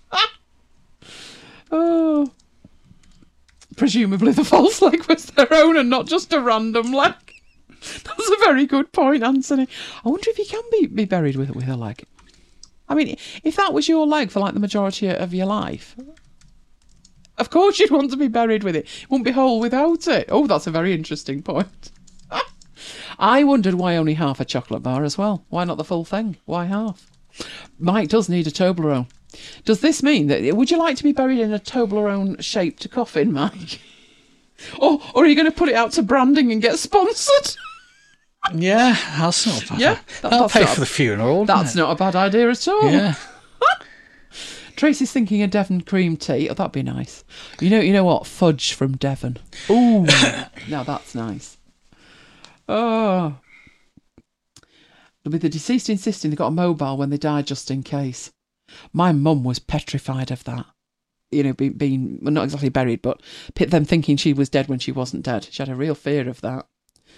Oh. Presumably the false leg was their own and not just a random leg. That's a very good point, Anthony. I wonder if you can be buried with a leg. I mean, if that was your leg for like the majority of your life, of course you'd want to be buried with it. It wouldn't be whole without it. Oh, that's a very interesting point. I wondered why only half a chocolate bar as well. Why not the full thing? Why half? Mike does need a Toblerone. Does this mean that... Would you like to be buried in a Toblerone-shaped coffin, Mike? Or are you going to put it out to branding and get sponsored? Yeah, that's not bad. Yeah, I'll pay for the funeral. That's not a bad idea at all. Yeah. Tracy's thinking of Devon cream tea. Oh, that'd be nice. You know what? Fudge from Devon. Ooh, now that's nice. Oh. With the deceased insisting they got a mobile when they died just in case. My mum was petrified of that. You know, being well, not exactly buried, but them thinking she was dead when she wasn't dead. She had a real fear of that.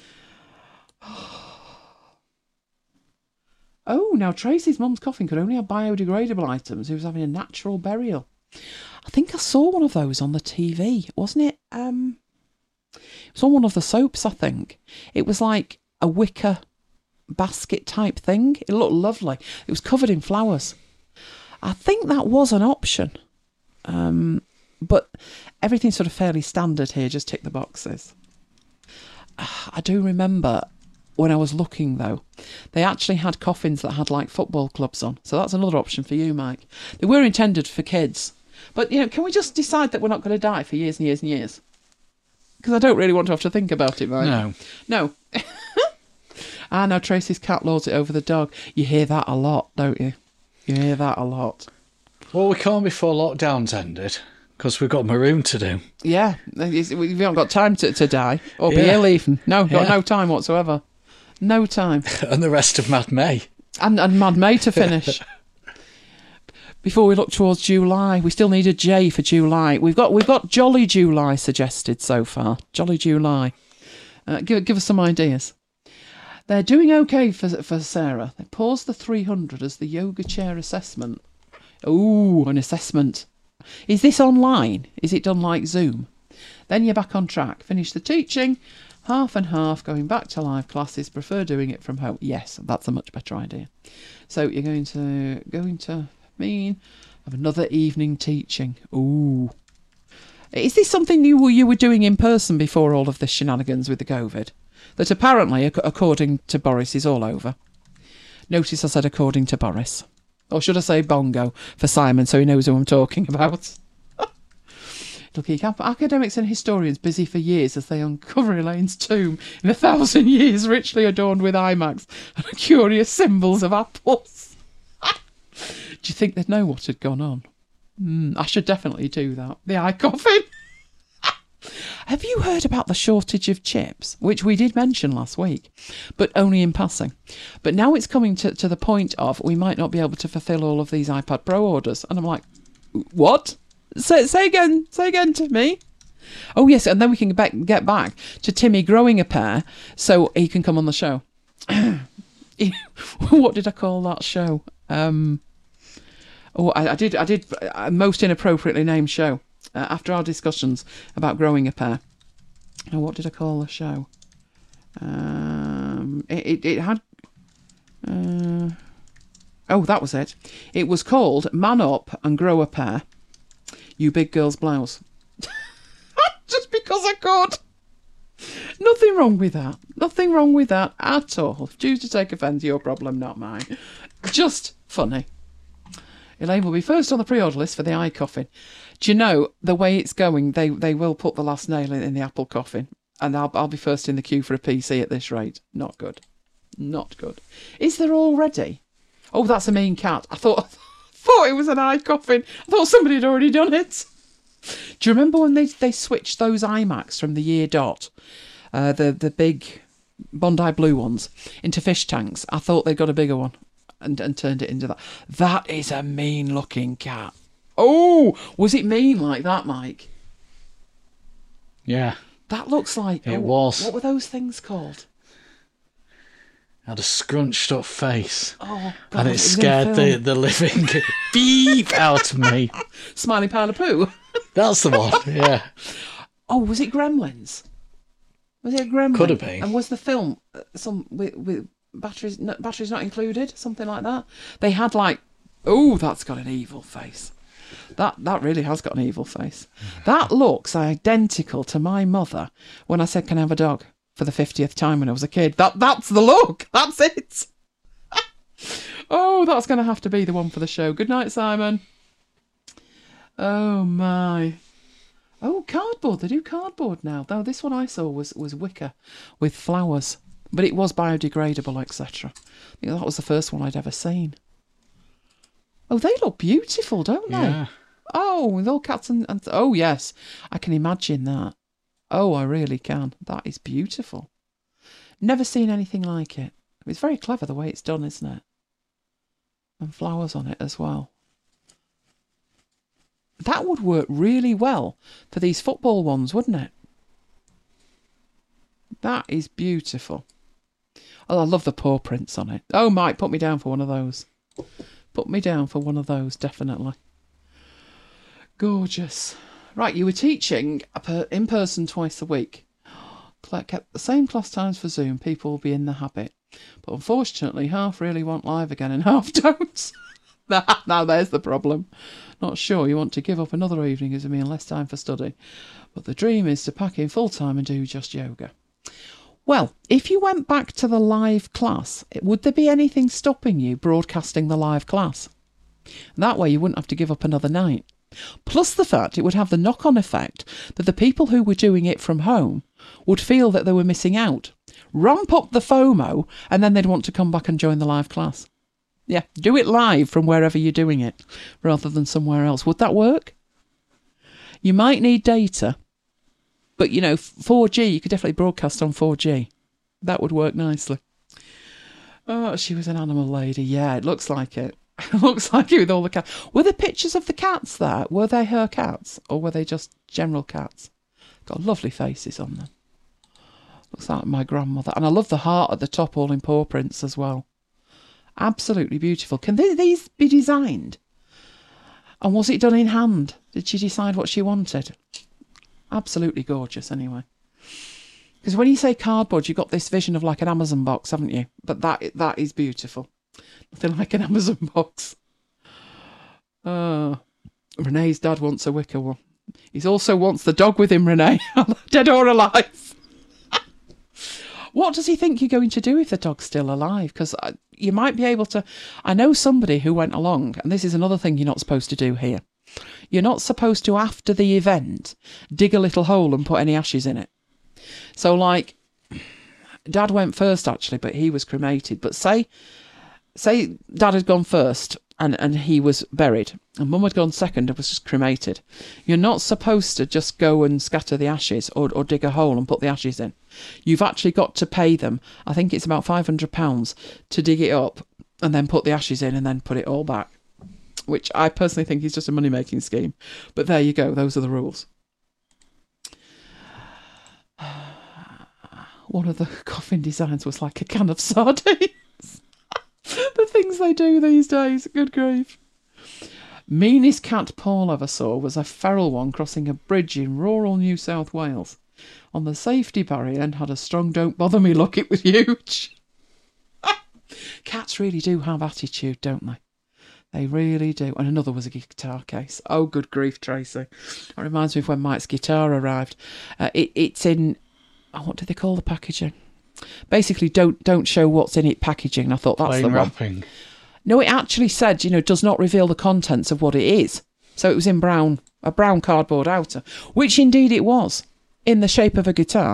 Oh, now Tracy's mum's coffin could only have biodegradable items. He was having a natural burial. I think I saw one of those on the TV, wasn't it? It was on one of the soaps, I think. It was like a wicker basket type thing. It looked lovely. It was covered in flowers. I think that was an option. But everything's sort of fairly standard here, just tick the boxes. I do remember when I was looking, though, they actually had coffins that had like football clubs on. So that's another option for you, Mike. They were intended for kids. But, you know, can we just decide that we're not going to die for years and years and years? Because I don't really want to have to think about it, Mike. No. Now Tracy's cat lords it over the dog. You hear that a lot, don't you? You hear that a lot. Well, we can't before lockdown's ended, because we've got Maroon to do. Yeah. We haven't got time to die. Or be ill even. No, got no time whatsoever. No time. And the rest of Mad May. And Mad May to finish. Before we look towards July, we still need a J for July. We've got Jolly July suggested so far. Jolly July. Give us some ideas. They're doing okay for Sarah. They paused the 300 as the yoga chair assessment. Ooh, an assessment. Is this online? Is it done like Zoom? Then you're back on track. Finish the teaching. Half and half, going back to live classes. Prefer doing it from home. Yes, that's a much better idea. So you're going to have another evening teaching. Ooh. Is this something you were doing in person before all of this shenanigans with the COVID? That apparently, according to Boris, is all over. Notice I said according to Boris. Or should I say bongo for Simon so he knows who I'm talking about? It'll keep academics and historians busy for years as they uncover Elaine's tomb in 1,000 years richly adorned with iMacs and curious symbols of apples. Do you think they'd know what had gone on? I should definitely do that. The eye coffin. Have you heard about the shortage of chips, which we did mention last week, but only in passing? But now it's coming to the point of we might not be able to fulfil all of these iPad Pro orders. And I'm like, what? Say again to me. Oh, yes, and then we can get back to Timmy growing a pair so he can come on the show. What did I call that show? I did a most inappropriately named show after our discussions about growing a pair. Now, what did I call the show? It had... oh, that was it. It was called Man Up and Grow a Pair. You Big Girls Blouse. Just because I could. Nothing wrong with that. Nothing wrong with that at all. If you choose to take offence, your problem, not mine. Just funny. Elaine will be first on the pre-order list for the eye coffin. Do you know, the way it's going, they will put the last nail in the Apple coffin. And I'll be first in the queue for a PC at this rate. Not good. Not good. Is there already? Oh, that's a mean cat. I thought it was an eye coffin. I thought somebody had already done it. Do you remember when they switched those iMacs from the year dot, the big Bondi blue ones, into fish tanks? I thought they got a bigger one and turned it into that. That is a mean looking cat. Oh, was it mean like that, Mike? Yeah. That looks like... It was. What were those things called? Had a scrunched up face. Oh, God. And it scared the living beep out of me. Smiling Pile of Poo? That's the one, yeah. Oh, was it Gremlins? Was it a Gremlin? Could have been. And was the film some with batteries not included? Something like that? They had like... Oh, that's got an evil face. That really has got an evil face. That looks identical to my mother when I said, can I have a dog? For the 50th time when I was a kid. That's the look. That's it. Oh, that's going to have to be the one for the show. Good night, Simon. Oh, my. Oh, cardboard. They do cardboard now. Though this one I saw was wicker with flowers. But it was biodegradable, etc. I think that was the first one I'd ever seen. Oh, they look beautiful, don't they? Yeah. Oh, with all cats and... Oh, yes. I can imagine that. Oh, I really can. That is beautiful. Never seen anything like it. It's very clever the way it's done, isn't it? And flowers on it as well. That would work really well for these football ones, wouldn't it? That is beautiful. Oh, I love the paw prints on it. Oh, Mike, put me down for one of those. Put me down for one of those, definitely. Gorgeous. Right, you were teaching in person twice a week. Claire kept the same class times for Zoom. People will be in the habit. But unfortunately, half really want live again and half don't. Now there's the problem. Not sure you want to give up another evening as it means less time for study. But the dream is to pack in full time and do just yoga. Well, if you went back to the live class, would there be anything stopping you broadcasting the live class? That way you wouldn't have to give up another night. Plus the fact it would have the knock-on effect that the people who were doing it from home would feel that they were missing out. Ramp up the FOMO and then they'd want to come back and join the live class. Yeah, do it live from wherever you're doing it rather than somewhere else. Would that work? You might need data, but 4G, you could definitely broadcast on 4G. That would work nicely. Oh, she was an animal lady. Yeah, it looks like it. It looks like it with all the cats. Were there pictures of the cats there? Were they her cats? Or were they just general cats? Got lovely faces on them. Looks like my grandmother. And I love the heart at the top, all in paw prints as well. Absolutely beautiful. Can these be designed? And was it done in hand? Did she decide what she wanted? Absolutely gorgeous, anyway. Because when you say cardboard, you've got this vision of like an Amazon box, haven't you? But that is beautiful. Nothing like an Amazon box. Renee's dad wants a wicker one. He also wants the dog with him, Renee. Dead or alive. What does he think you're going to do if the dog's still alive? Because you might be able to... I know somebody who went along, and this is another thing you're not supposed to do here. You're not supposed to, after the event, dig a little hole and put any ashes in it. So, like, Dad went first, actually, but he was cremated. But say Dad had gone first and he was buried, and Mum had gone second and was just cremated. You're not supposed to just go and scatter the ashes or dig a hole and put the ashes in. You've actually got to pay them. I think it's about £500 to dig it up and then put the ashes in and then put it all back, which I personally think is just a money-making scheme. But there you go. Those are the rules. One of the coffin designs was like a can of sardines. The things they do these days. Good grief. Meanest cat Paul ever saw was a feral one crossing a bridge in rural New South Wales. on the safety barrier and had a strong don't bother me look. It was huge. Cats really do have attitude, don't they? They really do. And another was a guitar case. Oh, good grief, Tracy. That reminds me of when Mike's guitar arrived. It's in, what do they call the packaging? Basically, don't show what's in it packaging. And I thought that's Plain the one. wrapping. No, it actually said, does not reveal the contents of what it is. So it was in a brown cardboard outer, which indeed it was, in the shape of a guitar.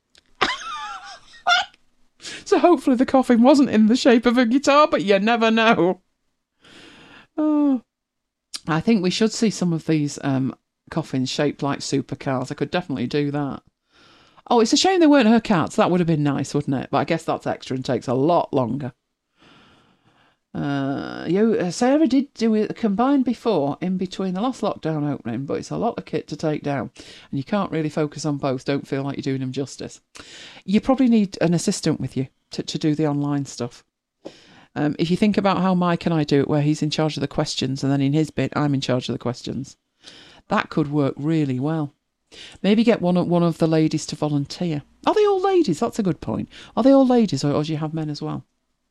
So hopefully the coffin wasn't in the shape of a guitar, but you never know. Oh, I think we should see some of these coffins shaped like supercars. I could definitely do that. Oh, it's a shame they weren't her cats. That would have been nice, wouldn't it? But I guess that's extra and takes a lot longer. Sarah did do it combined before in between the last lockdown opening, but it's a lot of kit to take down and you can't really focus on both. Don't feel like you're doing them justice. You probably need an assistant with you to do the online stuff. If you think about how Mike and I do it, where he's in charge of the questions and then in his bit I'm in charge of the questions, that could work really well. Maybe get one of the ladies to volunteer. Are they all ladies? That's a good point. Are they all ladies or do you have men as well?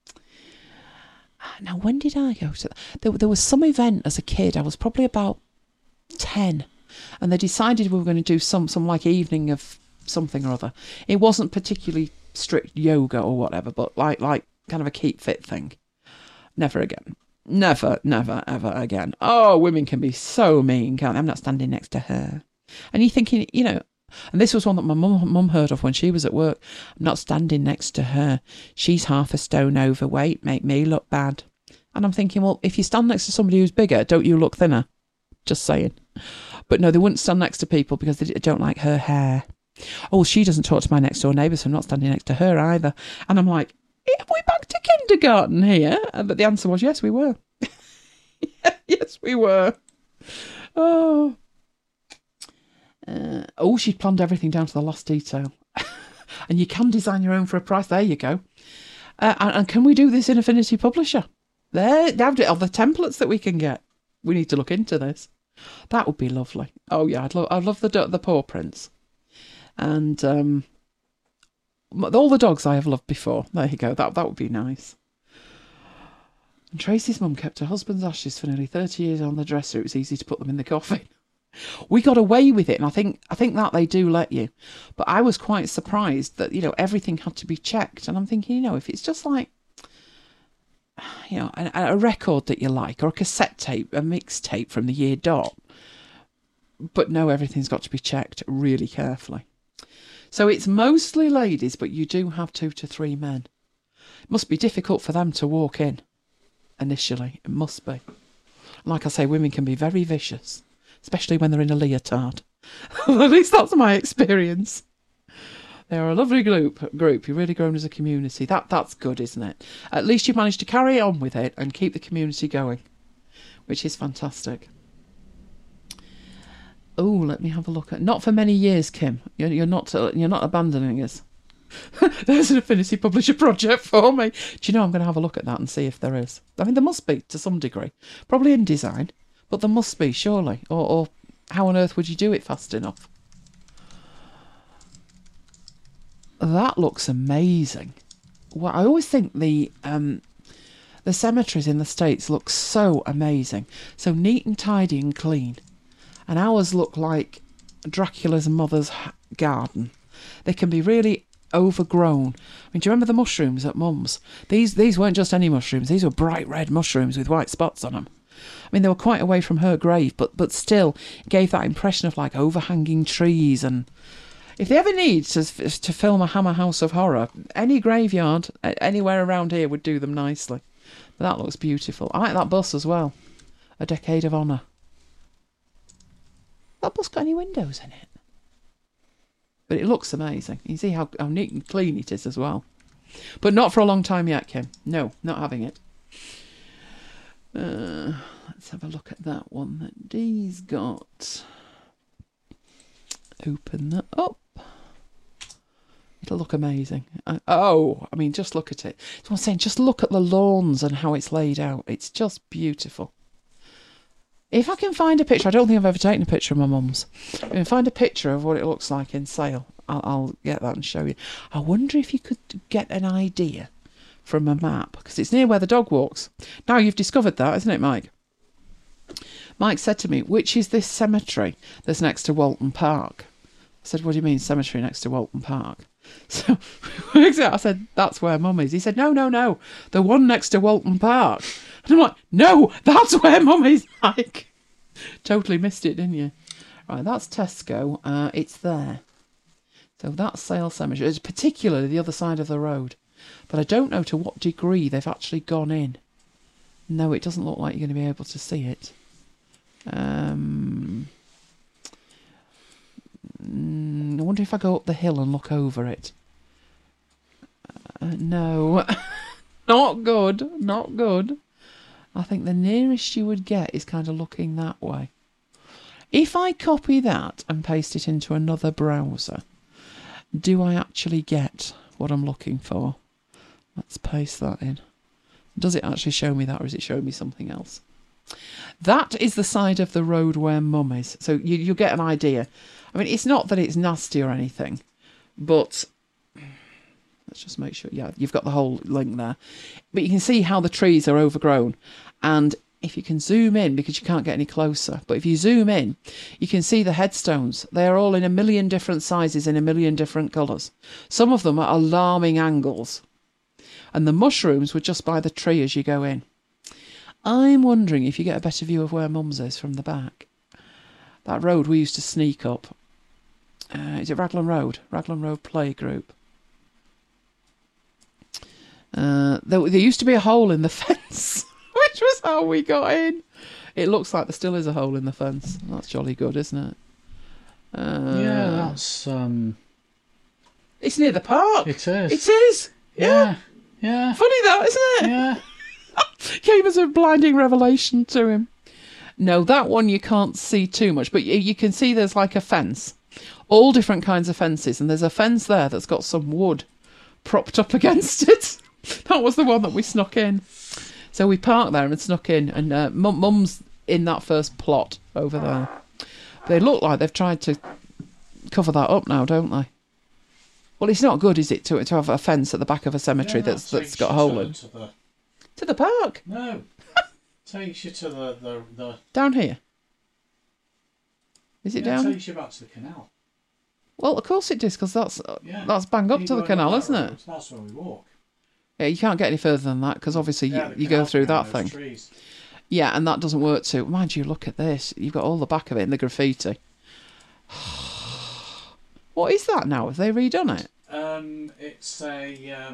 Now, when did I go to that? There was some event as a kid. I was probably about 10. And they decided we were going to do some like evening of something or other. It wasn't particularly strict yoga or whatever, but like kind of a keep fit thing. Never again. Never, ever again. Oh, women can be so mean, can't they? I'm not standing next to her. And you're thinking, and this was one that my mum heard of when she was at work. I'm not standing next to her. She's half a stone overweight, make me look bad. And I'm thinking, well, if you stand next to somebody who's bigger, don't you look thinner? Just saying. But no, they wouldn't stand next to people because they don't like her hair. Oh, she doesn't talk to my next door neighbour, so I'm not standing next to her either. And I'm like, are we back to kindergarten here? But the answer was, yes, we were. Yes, we were. Oh. She'd planned everything down to the last detail. And you can design your own for a price. There you go. And can we do this in Affinity Publisher? They have all the templates that we can get. We need to look into this. That would be lovely. Oh yeah, I'd love the paw prints. And all the dogs I have loved before. There you go. That would be nice. And Tracy's mum kept her husband's ashes for nearly 30 years on the dresser. It was easy to put them in the coffin. We got away with it, and I think that they do let you. But I was quite surprised that everything had to be checked. And I'm thinking, if it's just like a record that you like, or a cassette tape, a mixtape from the year dot. But no, everything's got to be checked really carefully. So it's mostly ladies, but you do have 2 to 3 men. It must be difficult for them to walk in initially. It must be. Like I say, women can be very vicious, especially when they're in a leotard. At least that's my experience. They are a lovely group. You've really grown as a community. That's good, isn't it? At least you've managed to carry on with it and keep the community going, which is fantastic. Oh, let me have a look at. Not for many years, Kim. You're not abandoning us. There's an Affinity Publisher project for me. Do you know, I'm going to have a look at that and see if there is. I mean, there must be to some degree, probably in design, but there must be surely. Or how on earth would you do it fast enough? That looks amazing. Well, I always think the cemeteries in the States look so amazing, so neat and tidy and clean. And ours look like Dracula's mother's garden. They can be really overgrown. I mean, do you remember the mushrooms at Mum's? These weren't just any mushrooms. These were bright red mushrooms with white spots on them. I mean, they were quite away from her grave, but still gave that impression of like overhanging trees. And if they ever need to film a Hammer House of Horror, any graveyard anywhere around here would do them nicely. But that looks beautiful. I like that bus as well. A Decade of Honour. That bus got any windows in it? But it looks amazing. You see how neat and clean it is as well. But not for a long time yet, Kim. No, not having it. Let's have a look at that one that Dee's got. Open that up. It'll look amazing. I mean, just look at it. That's what I'm saying. Just look at the lawns and how it's laid out. It's just beautiful. If I can find a picture, I don't think I've ever taken a picture of my mum's. If I can find a picture of what it looks like in Sale, I'll get that and show you. I wonder if you could get an idea from a map, because it's near where the dog walks. Now you've discovered that, isn't it, Mike? Mike said to me, which is this cemetery that's next to Walton Park? I said, what do you mean, cemetery next to Walton Park? So I said, that's where Mum is. He said, no, the one next to Walton Park. And I'm like, no, that's where Mum is, Mike. Totally missed it, didn't you? Right, that's Tesco. It's there. So that's Sale Cemetery. It's particularly the other side of the road. But I don't know to what degree they've actually gone in. No, it doesn't look like you're going to be able to see it. I wonder if I go up the hill and look over it. No, not good, not good. I think the nearest you would get is kind of looking that way. If I copy that and paste it into another browser, do I actually get what I'm looking for? Let's paste that in. Does it actually show me that, or is it showing me something else? That is the side of the road where Mum is. So you'll get an idea. I mean, it's not that it's nasty or anything, but let's just make sure. Yeah, you've got the whole link there. But you can see how the trees are overgrown. And if you can zoom in, because you can't get any closer, but if you zoom in, you can see the headstones. They are all in a million different sizes, in a million different colours. Some of them are alarming angles. And the mushrooms were just by the tree as you go in. I'm wondering if you get a better view of where Mum's is from the back. That road we used to sneak up. Is it Raglan Road? Raglan Road Playgroup. There used to be a hole in the fence, which was how we got in. It looks like there still is a hole in the fence. That's jolly good, isn't it? Yeah, that's... It's near the park. It is. It is. Yeah. Yeah. Funny that, isn't it? Yeah. Came as a blinding revelation to him. No, that one you can't see too much, but you can see there's like a fence. All different kinds of fences, and there's a fence there that's got some wood propped up against it. That was the one that we snuck in. So we parked there and snuck in, and Mum's in that first plot over there. They look like they've tried to cover that up now, don't they? Well, it's not good, is it, to have a fence at the back of a cemetery that's got a hole in? To the park? No. Takes you to the... Down here? Is it down? It takes you back to the canal. Well, of course it does, because that's bang up to the canal, isn't it? That's where we walk. Yeah, you can't get any further than that, because obviously you go through that thing. Trees. Yeah, and that doesn't work too. Mind you, look at this. You've got all the back of it in the graffiti. What is that now? Have they redone it? It's a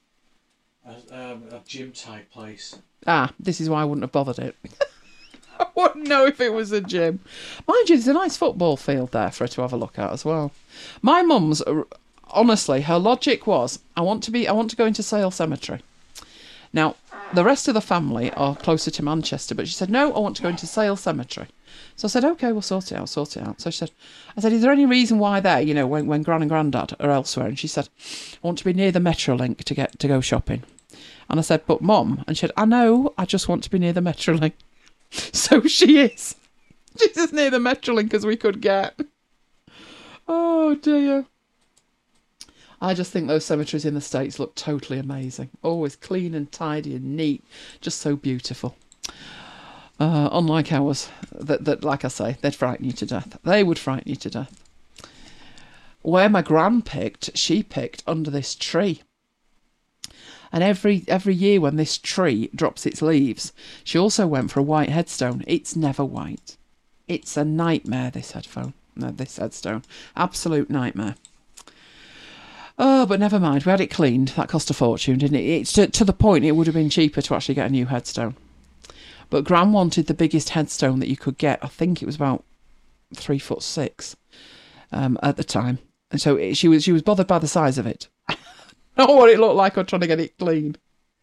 gym type place. Ah, this is why I wouldn't have bothered it. I wouldn't know if it was a gym. Mind you, there's a nice football field there for her to have a look at as well. My mum's, honestly, her logic was, I want to go into Sale Cemetery. Now, the rest of the family are closer to Manchester, but she said, no, I want to go into Sale Cemetery. So I said, okay, we'll sort it out. So she said, I said, is there any reason why there, when Gran and Grandad are elsewhere? And she said, I want to be near the Metrolink to go shopping. And I said, but Mum, and she said, I know, I just want to be near the Metrolink. So she is. She's as near the Metrolink as we could get. Oh dear. I just think those cemeteries in the States look totally amazing. Always clean and tidy and neat. Just so beautiful. Unlike ours, that like I say, they'd frighten you to death. They would frighten you to death. Where my gran picked, she picked under this tree. And every year when this tree drops its leaves, she also went for a white headstone. It's never white. It's a nightmare, this headstone. Absolute nightmare. Oh, but never mind. We had it cleaned. That cost a fortune, didn't it? It's to the point it would have been cheaper to actually get a new headstone. But Gran wanted the biggest headstone that you could get. I think it was about 3'6" at the time. And so she was bothered by the size of it. Not what it looked like or trying to get it clean.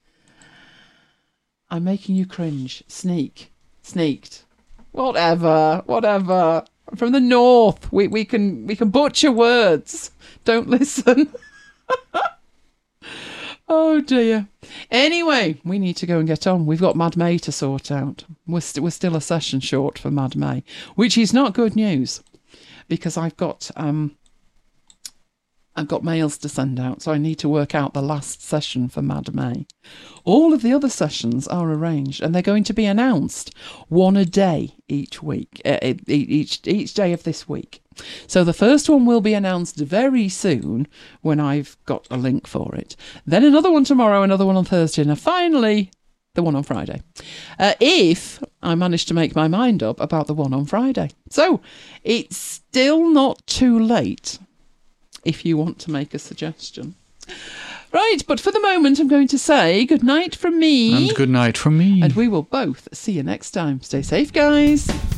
I'm making you cringe. Sneaked. Whatever. I'm from the north. We can butcher words. Don't listen. Oh dear. Anyway, we need to go and get on. We've got Mad May to sort out. We're still a session short for Mad May, which is not good news, because I've got I've got mails to send out, so I need to work out the last session for Mad May. All of the other sessions are arranged, and they're going to be announced one a day each week, each day of this week. So the first one will be announced very soon when I've got a link for it. Then another one tomorrow, another one on Thursday, and finally the one on Friday. If I manage to make my mind up about the one on Friday. So it's still not too late if you want to make a suggestion. Right, but for the moment, I'm going to say good night from me. And good night from me. And we will both see you next time. Stay safe, guys.